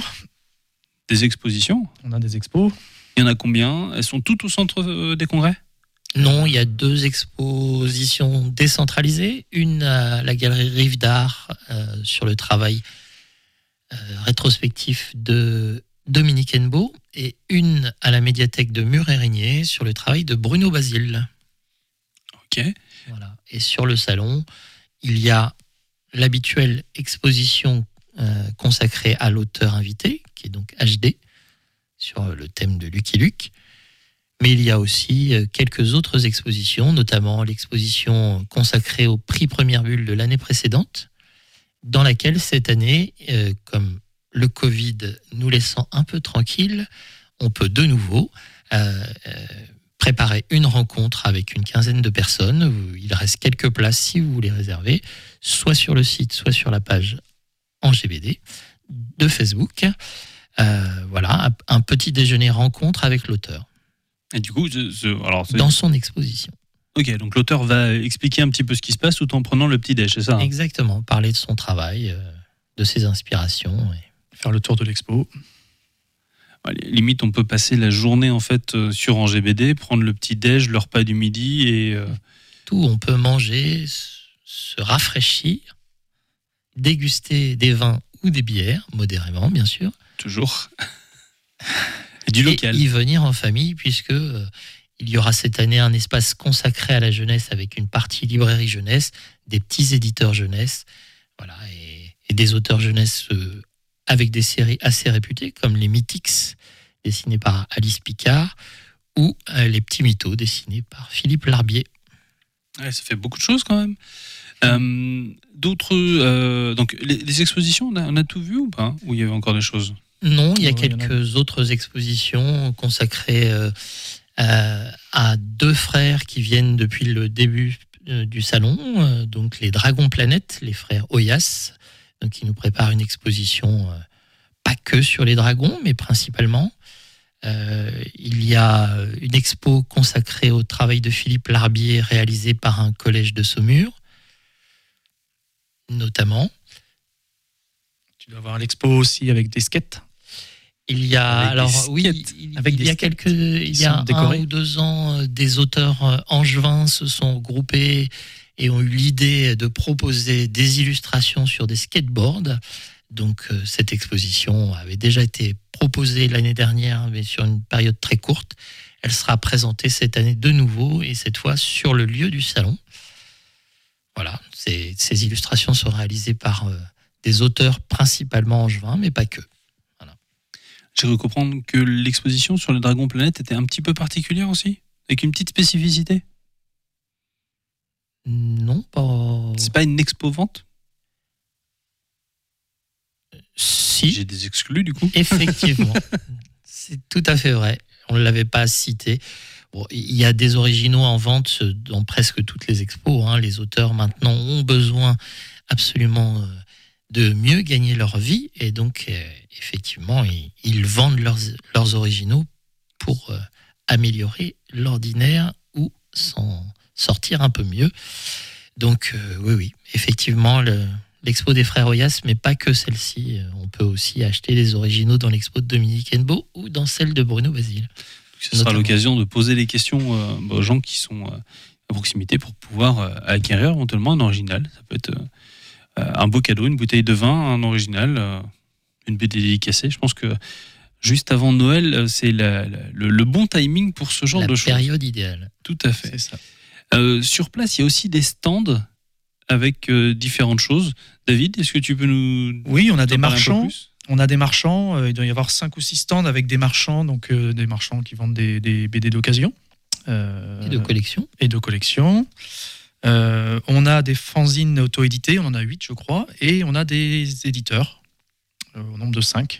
Des expositions ? On a des expos. Il y en a combien ? Elles sont toutes au centre des congrès ? Non, il y a deux expositions décentralisées. Une à la galerie Rive d'Art euh, sur le travail euh, rétrospectif de Dominique Hennebeau et une à la médiathèque de Mur-Érigné sur le travail de Bruno Basile. Ok. Voilà. Et sur le salon, il y a l'habituelle exposition euh, consacrée à l'auteur invité, qui est donc H D, sur le thème de Lucky Luke. Mais il y a aussi euh, quelques autres expositions, notamment l'exposition consacrée au prix Première Bulle de l'année précédente, dans laquelle cette année, euh, comme le Covid nous laissant un peu tranquilles, on peut de nouveau euh, euh, préparer une rencontre avec une quinzaine de personnes. Il reste quelques places si vous voulez réserver, soit sur le site, soit sur la page en G B D de Facebook. Euh, voilà, un petit déjeuner rencontre avec l'auteur. Et du coup, je, je, alors, dans son exposition. Ok, donc l'auteur va expliquer un petit peu ce qui se passe tout en prenant le petit déj, c'est ça ? Exactement, parler de son travail, euh, de ses inspirations. Et... faire le tour de l'expo. Limite, on peut passer la journée en fait euh, sur en G B D, prendre le petit déj, le repas du midi et euh... tout. On peut manger, se rafraîchir, déguster des vins ou des bières, modérément bien sûr. Toujours. Et du local. Et y venir en famille puisque euh, il y aura cette année un espace consacré à la jeunesse avec une partie librairie jeunesse, des petits éditeurs jeunesse, voilà, et, et des auteurs jeunesse. Euh, avec des séries assez réputées, comme les Mythics, dessinés par Alice Picard, ou euh, les Petits Mythos, dessinés par Philippe Larbier. Ouais, ça fait beaucoup de choses quand même. Euh, d'autres, euh, donc les, les expositions, on a, on a tout vu ou pas ? Ou il y avait encore des choses ? Non, il y a oh, quelques il y a... autres expositions consacrées euh, euh, à deux frères qui viennent depuis le début euh, du salon, euh, donc les Dragons Planète, les frères Oyas, donc qui nous préparent une exposition, euh, pas que sur les dragons, mais principalement. Euh, il y a une expo consacrée au travail de Philippe Larbier réalisée par un collège de Saumur, notamment. Tu dois avoir l'expo aussi avec des skates. Il y a Avec alors des oui, skates, il, avec il des y a skates quelques, il y a sont un décorés. ou deux ans, euh, des auteurs euh, angevins se sont regroupés et ont eu l'idée de proposer des illustrations sur des skateboards. Donc euh, cette exposition avait déjà été proposée l'année dernière, mais sur une période très courte. Elle sera présentée cette année de nouveau et cette fois sur le lieu du salon. Voilà, ces, ces illustrations sont réalisées par euh, des auteurs principalement angevins, mais pas que. J'ai cru comprendre que l'exposition sur le Dragon Planète était un petit peu particulière aussi, avec une petite spécificité. Non, pas. C'est pas une expo-vente ? Si. J'ai des exclus du coup. Effectivement, c'est tout à fait vrai. On ne l'avait pas cité. Bon, il y a des originaux en vente dans presque toutes les expos. Hein. Les auteurs maintenant ont besoin absolument de mieux gagner leur vie et donc euh, effectivement ils, ils vendent leurs, leurs originaux pour euh, améliorer l'ordinaire ou s'en sortir un peu mieux. Donc euh, oui, oui, effectivement le, l'expo des frères Oyas, mais pas que celle-ci. On peut aussi acheter les originaux dans l'expo de Dominique Hennebeau ou dans celle de Bruno Basile. Ce sera notamment l'occasion de poser les questions euh, aux gens qui sont euh, à proximité pour pouvoir euh, acquérir éventuellement un original. Ça peut être euh, un beau cadeau, une bouteille de vin, un original, euh, une B D dédicacée. Je pense que juste avant Noël, c'est la, la, le, le bon timing pour ce genre la de choses. La période idéale. Tout à fait. C'est ça. Euh, sur place, il y a aussi des stands avec euh, différentes choses. David, est-ce que tu peux nous... Oui, on a des parler un peu marchands. plus ? On a des marchands. Euh, il doit y avoir cinq ou six stands avec des marchands, donc euh, des marchands qui vendent des, des B D d'occasion. Euh, et de collection. Et de collection. Euh, on a des fanzines auto-édités, on en a huit, je crois, et on a des éditeurs, euh, au nombre de cinq.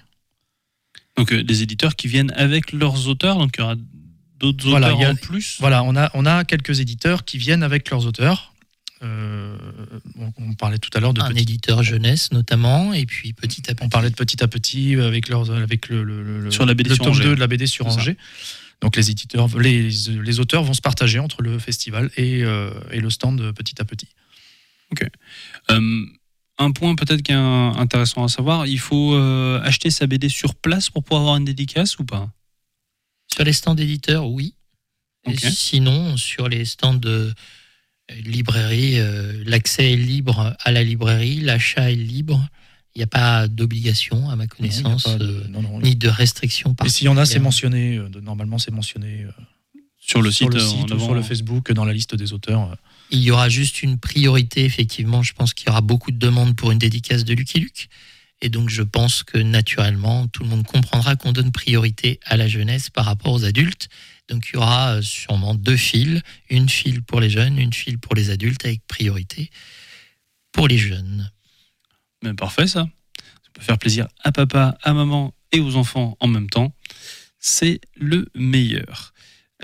Donc euh, des éditeurs qui viennent avec leurs auteurs, donc il y aura d'autres voilà, auteurs a, en plus. Voilà, on a, on a quelques éditeurs qui viennent avec leurs auteurs. Euh, on parlait tout à l'heure de un petit... éditeur jeunesse notamment, et puis petit à petit. On parlait de petit à petit avec, leurs, avec le, le, le, sur la B D le sur tome Angers. deux de la B D sur Angers. Donc les éditeurs, les, les auteurs vont se partager entre le festival et, euh, et le stand petit à petit. Ok. Euh, un point peut-être qui est intéressant à savoir, il faut euh, acheter sa B D sur place pour pouvoir avoir une dédicace ou pas ? Sur les stands d'éditeurs, oui. Okay. Sinon, sur les stands de librairie, euh, l'accès est libre à la librairie, l'achat est libre. Il n'y a pas d'obligation, à ma connaissance, non, de, non, non, ni de restriction. Et s'il y en a, c'est mentionné. Euh, normalement, c'est mentionné euh, sur le sur site, le site ou sur le Facebook, dans la liste des auteurs. Euh. Il y aura juste une priorité, effectivement. Je pense qu'il y aura beaucoup de demandes pour une dédicace de Lucky Luke. Et donc, je pense que naturellement, tout le monde comprendra qu'on donne priorité à la jeunesse par rapport aux adultes. Donc, il y aura sûrement deux files. Une file pour les jeunes, une file pour les adultes, avec priorité pour les jeunes. Mais parfait, ça. Ça peut faire plaisir à papa, à maman et aux enfants en même temps. C'est le meilleur.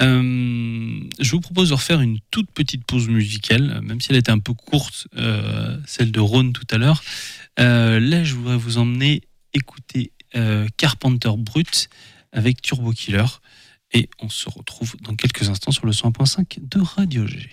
Euh, je vous propose de refaire une toute petite pause musicale, même si elle était un peu courte, euh, celle de Rhône tout à l'heure. Euh, là, je voudrais vous emmener écouter euh, Carpenter Brut avec Turbo Killer. Et on se retrouve dans quelques instants sur le cent un point cinq de Radio G.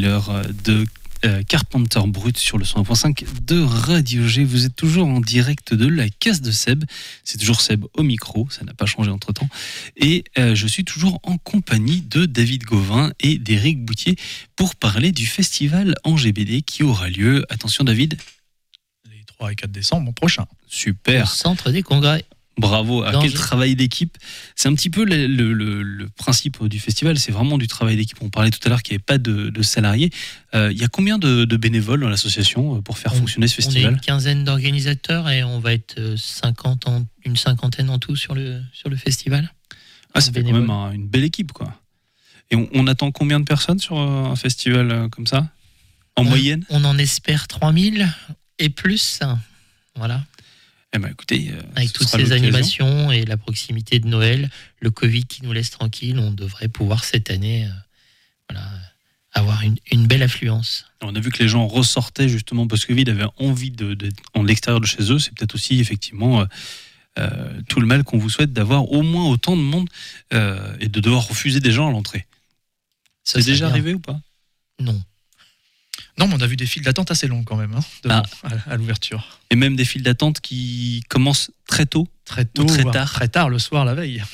l'heure de euh, Carpenter Brut sur le cent un virgule cinq de Radio G. Vous êtes toujours en direct de la case de Seb. C'est toujours Seb au micro, ça n'a pas changé entre-temps. Et euh, je suis toujours en compagnie de David Gauvin et d'Éric Boutier pour parler du festival Angers B D qui aura lieu, attention David, les trois et quatre décembre prochains. Super. Au centre des congrès. Bravo, à Danger. quel travail d'équipe. C'est un petit peu le, le, le, le principe du festival, c'est vraiment du travail d'équipe. On parlait tout à l'heure qu'il n'y avait pas de, de salariés. Euh, il y a combien de, de bénévoles dans l'association pour faire on, fonctionner ce on festival ? est une quinzaine d'organisateurs et on va être cinquante en, une cinquantaine en tout sur le, sur le festival. Ah, ça fait bénévoles. quand même un, une belle équipe, quoi. Et on, on attend combien de personnes sur un festival comme ça ? En on, moyenne ? On en espère trois mille et plus. Voilà. Eh ben, écoutez, euh, Avec ce toutes sera ces l'occasion. animations et la proximité de Noël, le Covid qui nous laisse tranquilles, on devrait pouvoir cette année euh, voilà, avoir une, une belle affluence. On a vu que les gens ressortaient justement parce que Covid avait envie de, d'être en l'extérieur de chez eux. C'est peut-être aussi effectivement euh, euh, tout le mal qu'on vous souhaite d'avoir au moins autant de monde euh, et de devoir refuser des gens à l'entrée. Ça est déjà bien. arrivé ou pas ? Non. Non, mais on a vu des files d'attente assez longues quand même, hein, devant, Ah. à, à l'ouverture. Et même des files d'attente qui commencent très tôt. Très tôt, Ou très voire tard. Très tard le soir, la veille.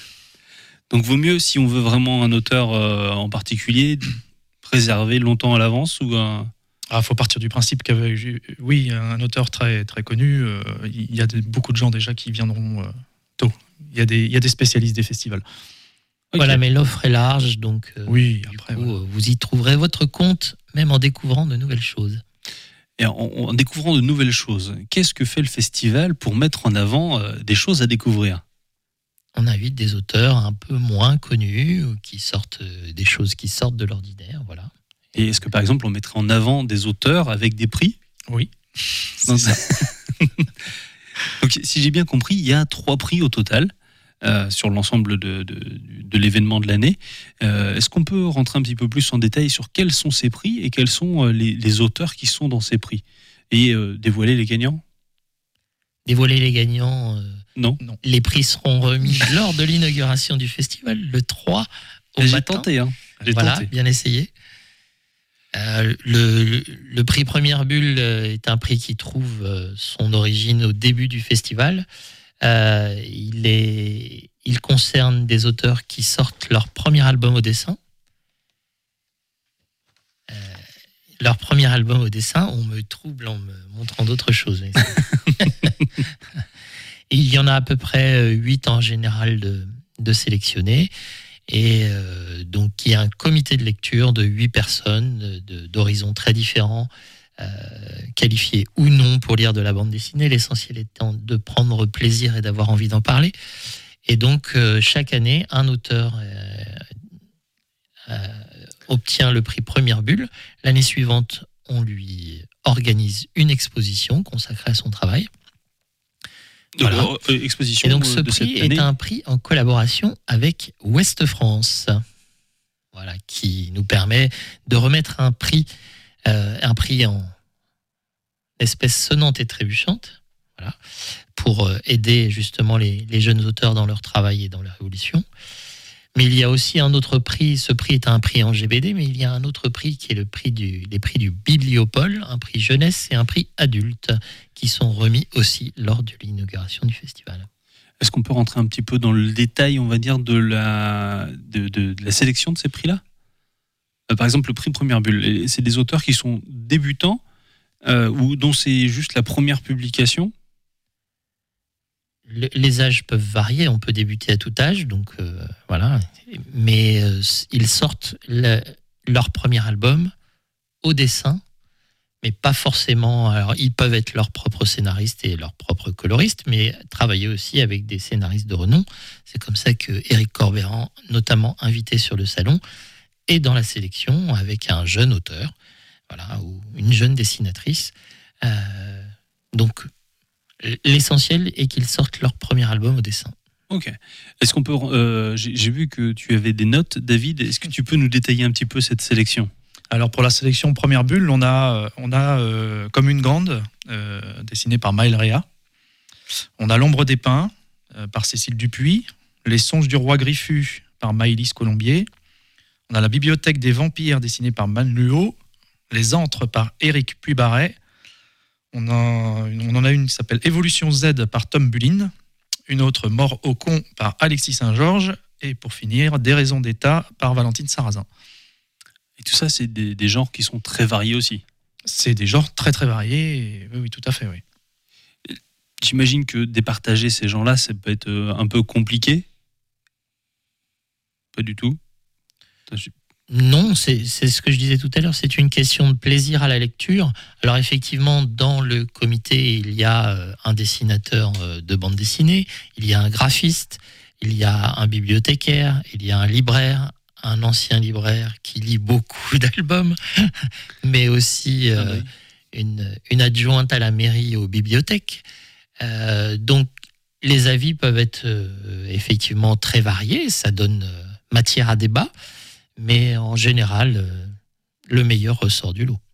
Donc vaut mieux, si on veut vraiment un auteur euh, en particulier, préserver longtemps à l'avance ou un... Ah, faut partir du principe qu'avec oui, un auteur très très connu, euh, il y a de- beaucoup de gens déjà qui viendront euh, tôt. Il y a des il y a des spécialistes des festivals. Ok. Voilà, mais l'offre est large, donc euh, Oui, du après coup, voilà. euh, vous y trouverez votre compte, même en découvrant de nouvelles choses. Et en, en découvrant de nouvelles choses, qu'est-ce que fait le festival pour mettre en avant euh, des choses à découvrir ? On invite des auteurs un peu moins connus, ou qui sortent euh, des choses qui sortent de l'ordinaire, voilà. Et est-ce que par exemple on mettrait en avant des auteurs avec des prix ? Oui. Non, C'est ça. Donc, si j'ai bien compris, il y a trois prix au total euh, sur l'ensemble de, de, de l'événement de l'année. Euh, est-ce qu'on peut rentrer un petit peu plus en détail sur quels sont ces prix et quels sont euh, les, les auteurs qui sont dans ces prix ? Et euh, dévoiler les gagnants ? Dévoiler les gagnants, euh, Non. les prix seront remis lors de l'inauguration du festival, le trois au J'ai matin. tenté, hein. J'ai Voilà, tenté. bien essayé. Euh, le, le prix Première Bulle euh, est un prix qui trouve euh, son origine au début du festival. Euh, il, est, il concerne des auteurs qui sortent leur premier album au dessin. Euh, leur premier album au dessin, on me trouble en me montrant d'autres choses. mais c'est- Et il y en a à peu près huit en général de, de sélectionnés. Et euh, donc, il y a un comité de lecture de huit personnes de- d'horizons très différents, euh, qualifiées ou non pour lire de la bande dessinée, l'essentiel étant de prendre plaisir et d'avoir envie d'en parler. Et donc, euh, chaque année, un auteur euh, euh, obtient le prix Première Bulle. L'année suivante, on lui organise une exposition consacrée à son travail. Donc, Voilà. euh, exposition Et donc, euh, ce de prix cette année. est un prix en collaboration avec Ouest France. Voilà, qui nous permet de remettre un prix, euh, un prix en espèce sonnante et trébuchante, voilà, pour euh, aider justement les, les jeunes auteurs dans leur travail et dans leur évolution. Mais il y a aussi un autre prix, ce prix est un prix en G B D, mais il y a un autre prix qui est le prix du, les prix du Bibliopole, un prix jeunesse et un prix adulte, qui sont remis aussi lors de l'inauguration du festival. Est-ce qu'on peut rentrer un petit peu dans le détail, on va dire, de la, de, de- de la sélection de ces prix-là ? Euh, Par exemple, le prix Première Bulle, c'est des auteurs qui sont débutants euh, ou dont c'est juste la première publication ? Le- les âges peuvent varier, on peut débuter à tout âge, donc euh, voilà. Mais euh, ils sortent le- leur premier album au dessin, mais pas forcément. Alors, ils peuvent être leurs propres scénaristes et leurs propres coloristes, mais travailler aussi avec des scénaristes de renom. C'est comme ça que Éric Corberan, notamment invité sur le salon, est dans la sélection avec un jeune auteur, voilà, ou une jeune dessinatrice. Euh, donc, l'essentiel est qu'ils sortent leur premier album au dessin. Ok. Est-ce qu'on peut. euh, j'ai, j'ai vu que tu avais des notes, David. Est-ce que tu peux nous détailler un petit peu cette sélection ? Alors pour la sélection Première Bulle, on a, on a euh, Comme une grande, euh, dessinée par Maël Réa. On a L'ombre des pins, euh, par Cécile Dupuis. Les songes du roi Griffu, par Maëlys Colombier. On a la bibliothèque des vampires dessinée par Man Luo, Les Antres par Éric Puybarret. On, a, on en a une qui s'appelle Évolution Z par Tom Bullin, une autre Mort au con par Alexis Saint-Georges, et pour finir, Des raisons d'État par Valentine Sarrazin. Et tout ça, c'est des, des genres qui sont très variés aussi. C'est des genres très très variés, et oui, oui, tout à fait, oui. J'imagine que départager ces gens-là, ça peut être un peu compliqué. Pas du tout. Non, c'est, c'est ce que je disais tout à l'heure, c'est une question de plaisir à la lecture. Alors effectivement, dans le comité, il y a un dessinateur de bande dessinée, il y a un graphiste, il y a un bibliothécaire, il y a un libraire, un ancien libraire qui lit beaucoup d'albums, mais aussi euh, une, une adjointe à la mairie aux bibliothèques. Euh, donc les avis peuvent être euh, effectivement très variés, ça donne euh, matière à débat, mais en général, euh, le meilleur ressort du lot.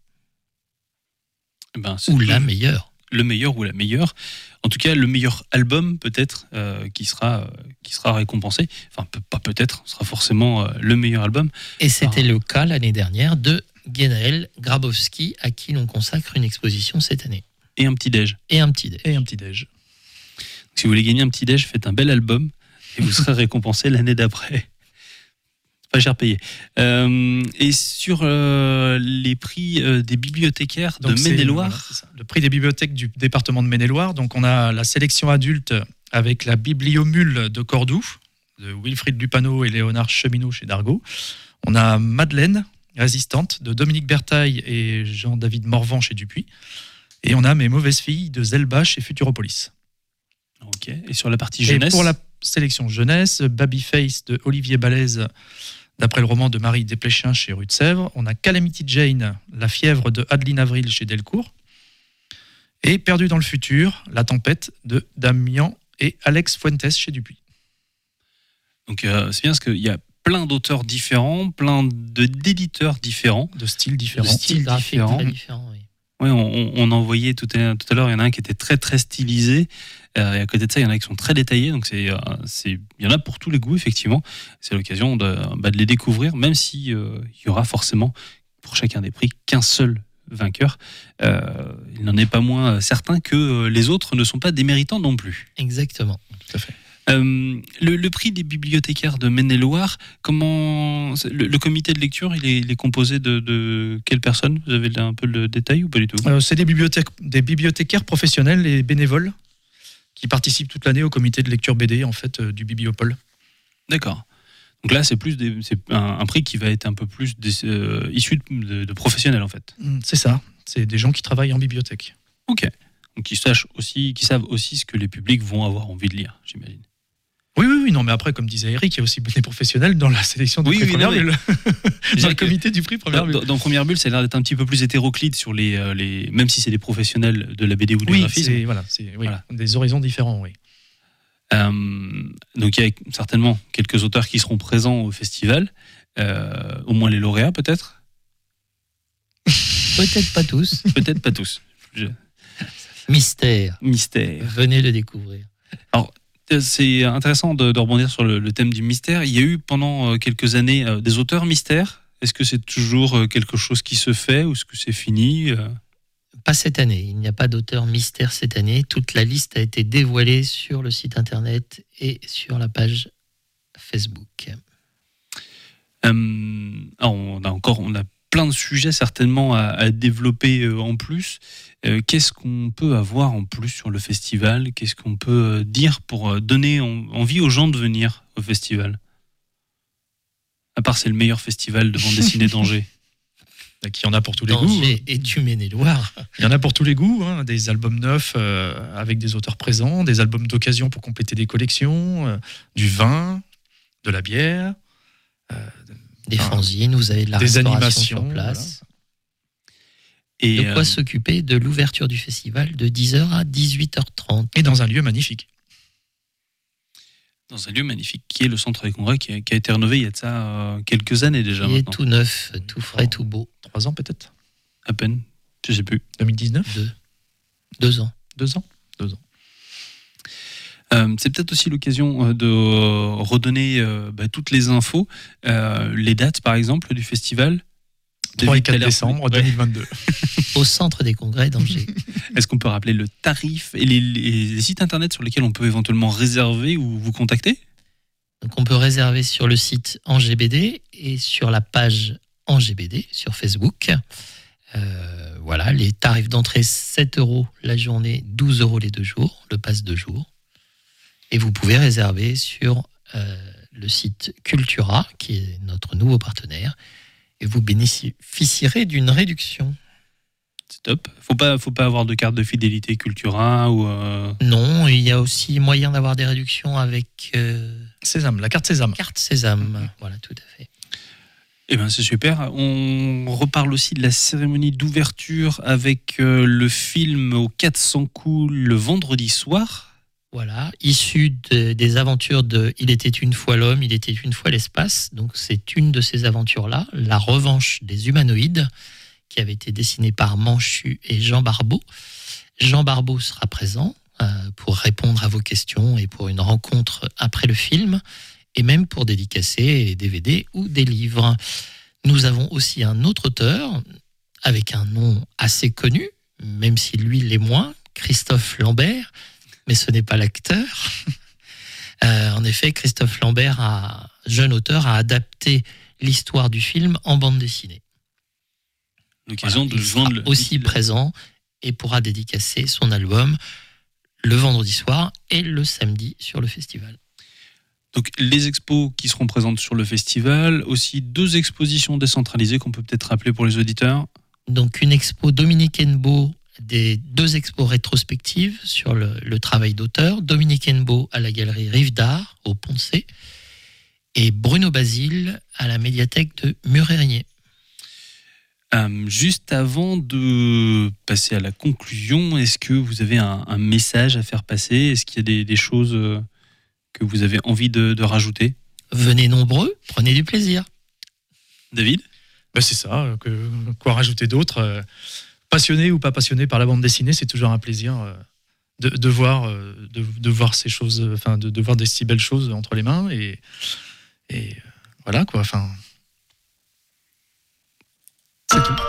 Ben, ou la le, meilleure. Le meilleur ou la meilleure. En tout cas, le meilleur album, peut-être, euh, qui, sera, euh, qui sera récompensé. Enfin, pe- pas peut-être, ce sera forcément euh, le meilleur album. Et c'était Alors... le cas l'année dernière de Genaël Grabowski, à qui l'on consacre une exposition cette année. Et un petit déj. Et un petit déj. Et un petit déj. Donc, si vous voulez gagner un petit déj, faites un bel album et vous serez récompensé l'année d'après. Pas cher payé. Euh, et sur euh, les prix euh, des bibliothécaires donc de Maine-et-Loire. Voilà, le prix des bibliothèques du département de Maine-et-Loire. Donc on a la sélection adulte avec la Bibliomule de Cordoue, de Wilfried Lupano et Léonard Cheminot chez Dargaud. On a Madeleine, résistante, de Dominique Bertaille et Jean-David Morvan chez Dupuis. Et on a Mes mauvaises filles de Zelba chez Futuropolis. Ok. Et sur la partie jeunesse. Et pour la sélection jeunesse, Babyface de Olivier Balèze, d'après le roman de Marie Desplechin chez Rue de Sèvres. On a Calamity Jane, La fièvre de Adeline Avril chez Delcourt. Et Perdu dans le futur, La tempête de Damian et Alex Fuentes chez Dupuis. Donc euh, c'est bien parce qu'il y a plein d'auteurs différents, plein de, d'éditeurs différents. De styles différents. De styles différents. Très différents, oui. Oui, on, on en voyait tout à, tout à l'heure, il y en a un qui était très très stylisé, euh, et à côté de ça, il y en a qui sont très détaillés, donc c'est, euh, c'est, il y en a pour tous les goûts, effectivement. C'est l'occasion de, bah, de les découvrir, même si euh, il y aura forcément, pour chacun des prix, qu'un seul vainqueur. Euh, il n'en est pas moins certain que les autres ne sont pas déméritants non plus. Exactement. Tout à fait. Euh, le, le prix des bibliothécaires de Maine-et-Loire, comment le, le comité de lecture, il est, il est composé de, de quelles personnes ? Vous avez un peu le détail ou pas du tout ? euh, C'est des, bibliothéc- des bibliothécaires professionnels et bénévoles qui participent toute l'année au comité de lecture B D en fait euh, du Bibliopole. D'accord. Donc là, c'est plus des, c'est un, un prix qui va être un peu plus des, euh, issu de, de professionnels en fait. C'est ça. C'est des gens qui travaillent en bibliothèque. Ok. Donc qui sachent aussi, qui savent aussi ce que les publics vont avoir envie de lire, j'imagine. Oui, oui, oui, non, mais après, comme disait Eric, il y a aussi des professionnels dans la sélection du oui, prix oui, Première non, Bulle. Dans le comité du prix Première Bulle. Dans, dans Première Bulle, ça a l'air d'être un petit peu plus hétéroclite sur les, les, même si c'est des professionnels de la B D ou du oui, graphisme. C'est, voilà, c'est oui, voilà. Des horizons différents, oui. Euh, donc il y a certainement quelques auteurs qui seront présents au festival, euh, au moins les lauréats peut-être. Peut-être pas tous. Peut-être pas tous. Je... Mystère. Mystère. Venez le découvrir. Alors, c'est intéressant de, de rebondir sur le, le thème du mystère. Il y a eu pendant quelques années euh, des auteurs mystères. Est-ce que c'est toujours quelque chose qui se fait ou est-ce que c'est fini ? Pas cette année. Il n'y a pas d'auteur mystère cette année. Toute la liste a été dévoilée sur le site internet et sur la page Facebook. Euh, alors on a encore, on a plein de sujets certainement à, à développer euh, en plus. Euh, qu'est-ce qu'on peut avoir en plus sur le festival ? Qu'est-ce qu'on peut dire pour donner en, envie aux gens de venir au festival ? À part c'est le meilleur festival de bande dessinée d'Angers. Il y en a pour tous les Angers goûts. et du Maine-et-Loire. Il y en a pour tous les goûts, hein, des albums neufs euh, avec des auteurs présents, des albums d'occasion pour compléter des collections, euh, du vin, de la bière, euh, des enfin, fanzines, vous avez de la des restauration animations sur place. Voilà. Et de quoi euh, s'occuper de l'ouverture du festival de dix heures à dix-huit heures trente. Et dans un lieu magnifique. Dans un lieu magnifique, qui est le centre des congrès, qui a, qui a été rénové il y a de ça euh, quelques années déjà. Il maintenant. est tout neuf, tout frais, tout beau. Trois ans peut-être ? À peine, je sais plus. deux mille dix-neuf ? Deux. Deux ans. Deux ans ? Deux ans. Euh, c'est peut-être aussi l'occasion de redonner euh, bah, toutes les infos, euh, les dates par exemple du festival. trois et quatre décembre deux mille vingt-deux. Au centre des congrès d'Angers. Est-ce qu'on peut rappeler le tarif et les, les sites internet sur lesquels on peut éventuellement réserver ou vous contacter ? Donc on peut réserver sur le site Angers B D et sur la page Angers B D sur Facebook. Euh, voilà, les tarifs d'entrée sept euros la journée, douze euros les deux jours, le pass deux jours. Et vous pouvez réserver sur euh, le site Cultura, qui est notre nouveau partenaire, et vous bénéficierez d'une réduction. C'est top. Faut pas, faut pas avoir de carte de fidélité Cultura ou. Euh... Non, il y a aussi moyen d'avoir des réductions avec euh... Sésame, la carte Sésame. Carte Sésame, voilà, tout à fait. Eh ben c'est super. On reparle aussi de la cérémonie d'ouverture avec euh, le film aux quatre cents coups le vendredi soir. Voilà, issu de, des aventures de Il était une fois l'homme, il était une fois l'espace. Donc c'est une de ces aventures-là, la revanche des humanoïdes, qui avait été dessinée par Manchu et Jean Barbeau. Jean Barbeau sera présent euh, pour répondre à vos questions et pour une rencontre après le film, et même pour dédicacer des D V D ou des livres. Nous avons aussi un autre auteur, avec un nom assez connu, même si lui l'est moins, Christophe Lambert, mais ce n'est pas l'acteur. Euh, en effet, Christophe Lambert, a, jeune auteur, a adapté l'histoire du film en bande dessinée. L'occasion Voilà, de il sera joindre le... aussi présent et pourra dédicacer son album le vendredi soir et le samedi sur le festival. Donc les expos qui seront présentes sur le festival, aussi deux expositions décentralisées qu'on peut peut-être rappeler pour les auditeurs. Donc une expo Dominique Hennebeau, des deux expos rétrospectives sur le, le travail d'auteur. Dominique Hennebeau à la galerie Rive d'Art au Pont-de-Cé et Bruno Basile à la médiathèque de Murérier. Euh, juste avant de passer à la conclusion, est-ce que vous avez un, un message à faire passer ? Est-ce qu'il y a des, des choses que vous avez envie de, de rajouter ? Venez nombreux, prenez du plaisir. David ? Ben c'est ça, que, quoi rajouter d'autre euh, passionné ou pas passionné par la bande dessinée, c'est toujours un plaisir euh, de, de, voir, euh, de, de voir ces choses, enfin de, de voir des si belles choses entre les mains et, et euh, voilà quoi, enfin. C'est tout.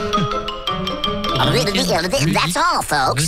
That's all, folks.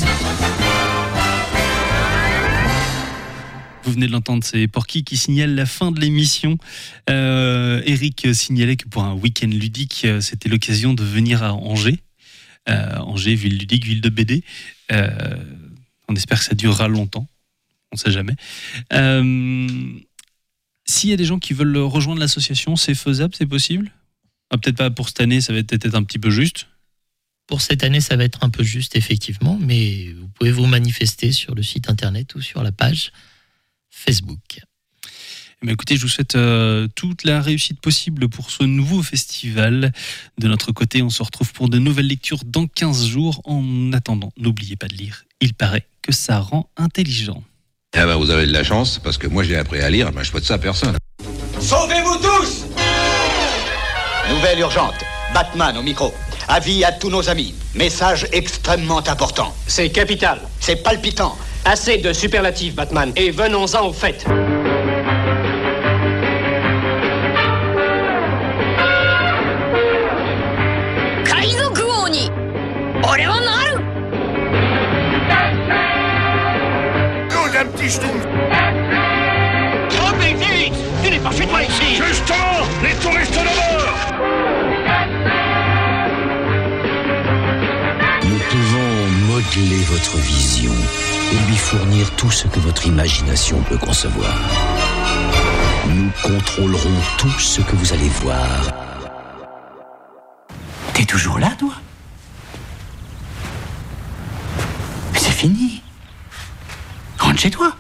Vous venez de l'entendre, c'est Porky qui signale la fin de l'émission. Euh, Eric signalait que pour un week-end ludique, c'était l'occasion de venir à Angers. Euh, Angers, ville ludique, ville de B D. Euh, on espère que ça durera longtemps. On ne sait jamais. Euh, s'il y a des gens qui veulent rejoindre l'association, c'est faisable, c'est possible ? Ah, peut-être pas pour cette année, ça va être peut-être un petit peu juste. Pour cette année, ça va être un peu juste, effectivement, mais vous pouvez vous manifester sur le site internet ou sur la page Facebook. Eh bien, écoutez, je vous souhaite euh, toute la réussite possible pour ce nouveau festival. De notre côté, on se retrouve pour de nouvelles lectures dans quinze jours. En attendant, n'oubliez pas de lire. Il paraît que ça rend intelligent. Ah ben, vous avez de la chance, parce que moi j'ai appris à lire, ben, je souhaite ça à personne. Sauvez-vous tous! Nouvelle urgente. Batman au micro. Avis à tous nos amis. Message extrêmement important. C'est capital. C'est palpitant. Assez de superlatifs, Batman. Et venons-en au fait. Kaizoku Oni. Ore wa naru. Nous, un petit schtroumpf. Oh, mais vite! Tu n'es pas chez toi ici! Justement, les touristes d'abord! Nous pouvons modeler votre vision et lui fournir tout ce que votre imagination peut concevoir. Nous contrôlerons tout ce que vous allez voir. T'es toujours là, toi? Mais c'est fini. Rentre chez toi.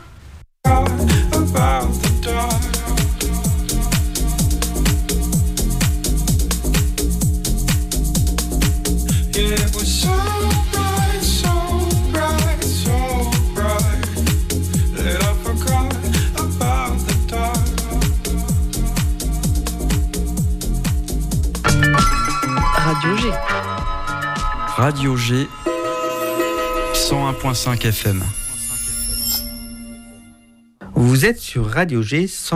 Radio G. Radio G, cent un virgule cinq F M. Vous êtes sur Radio G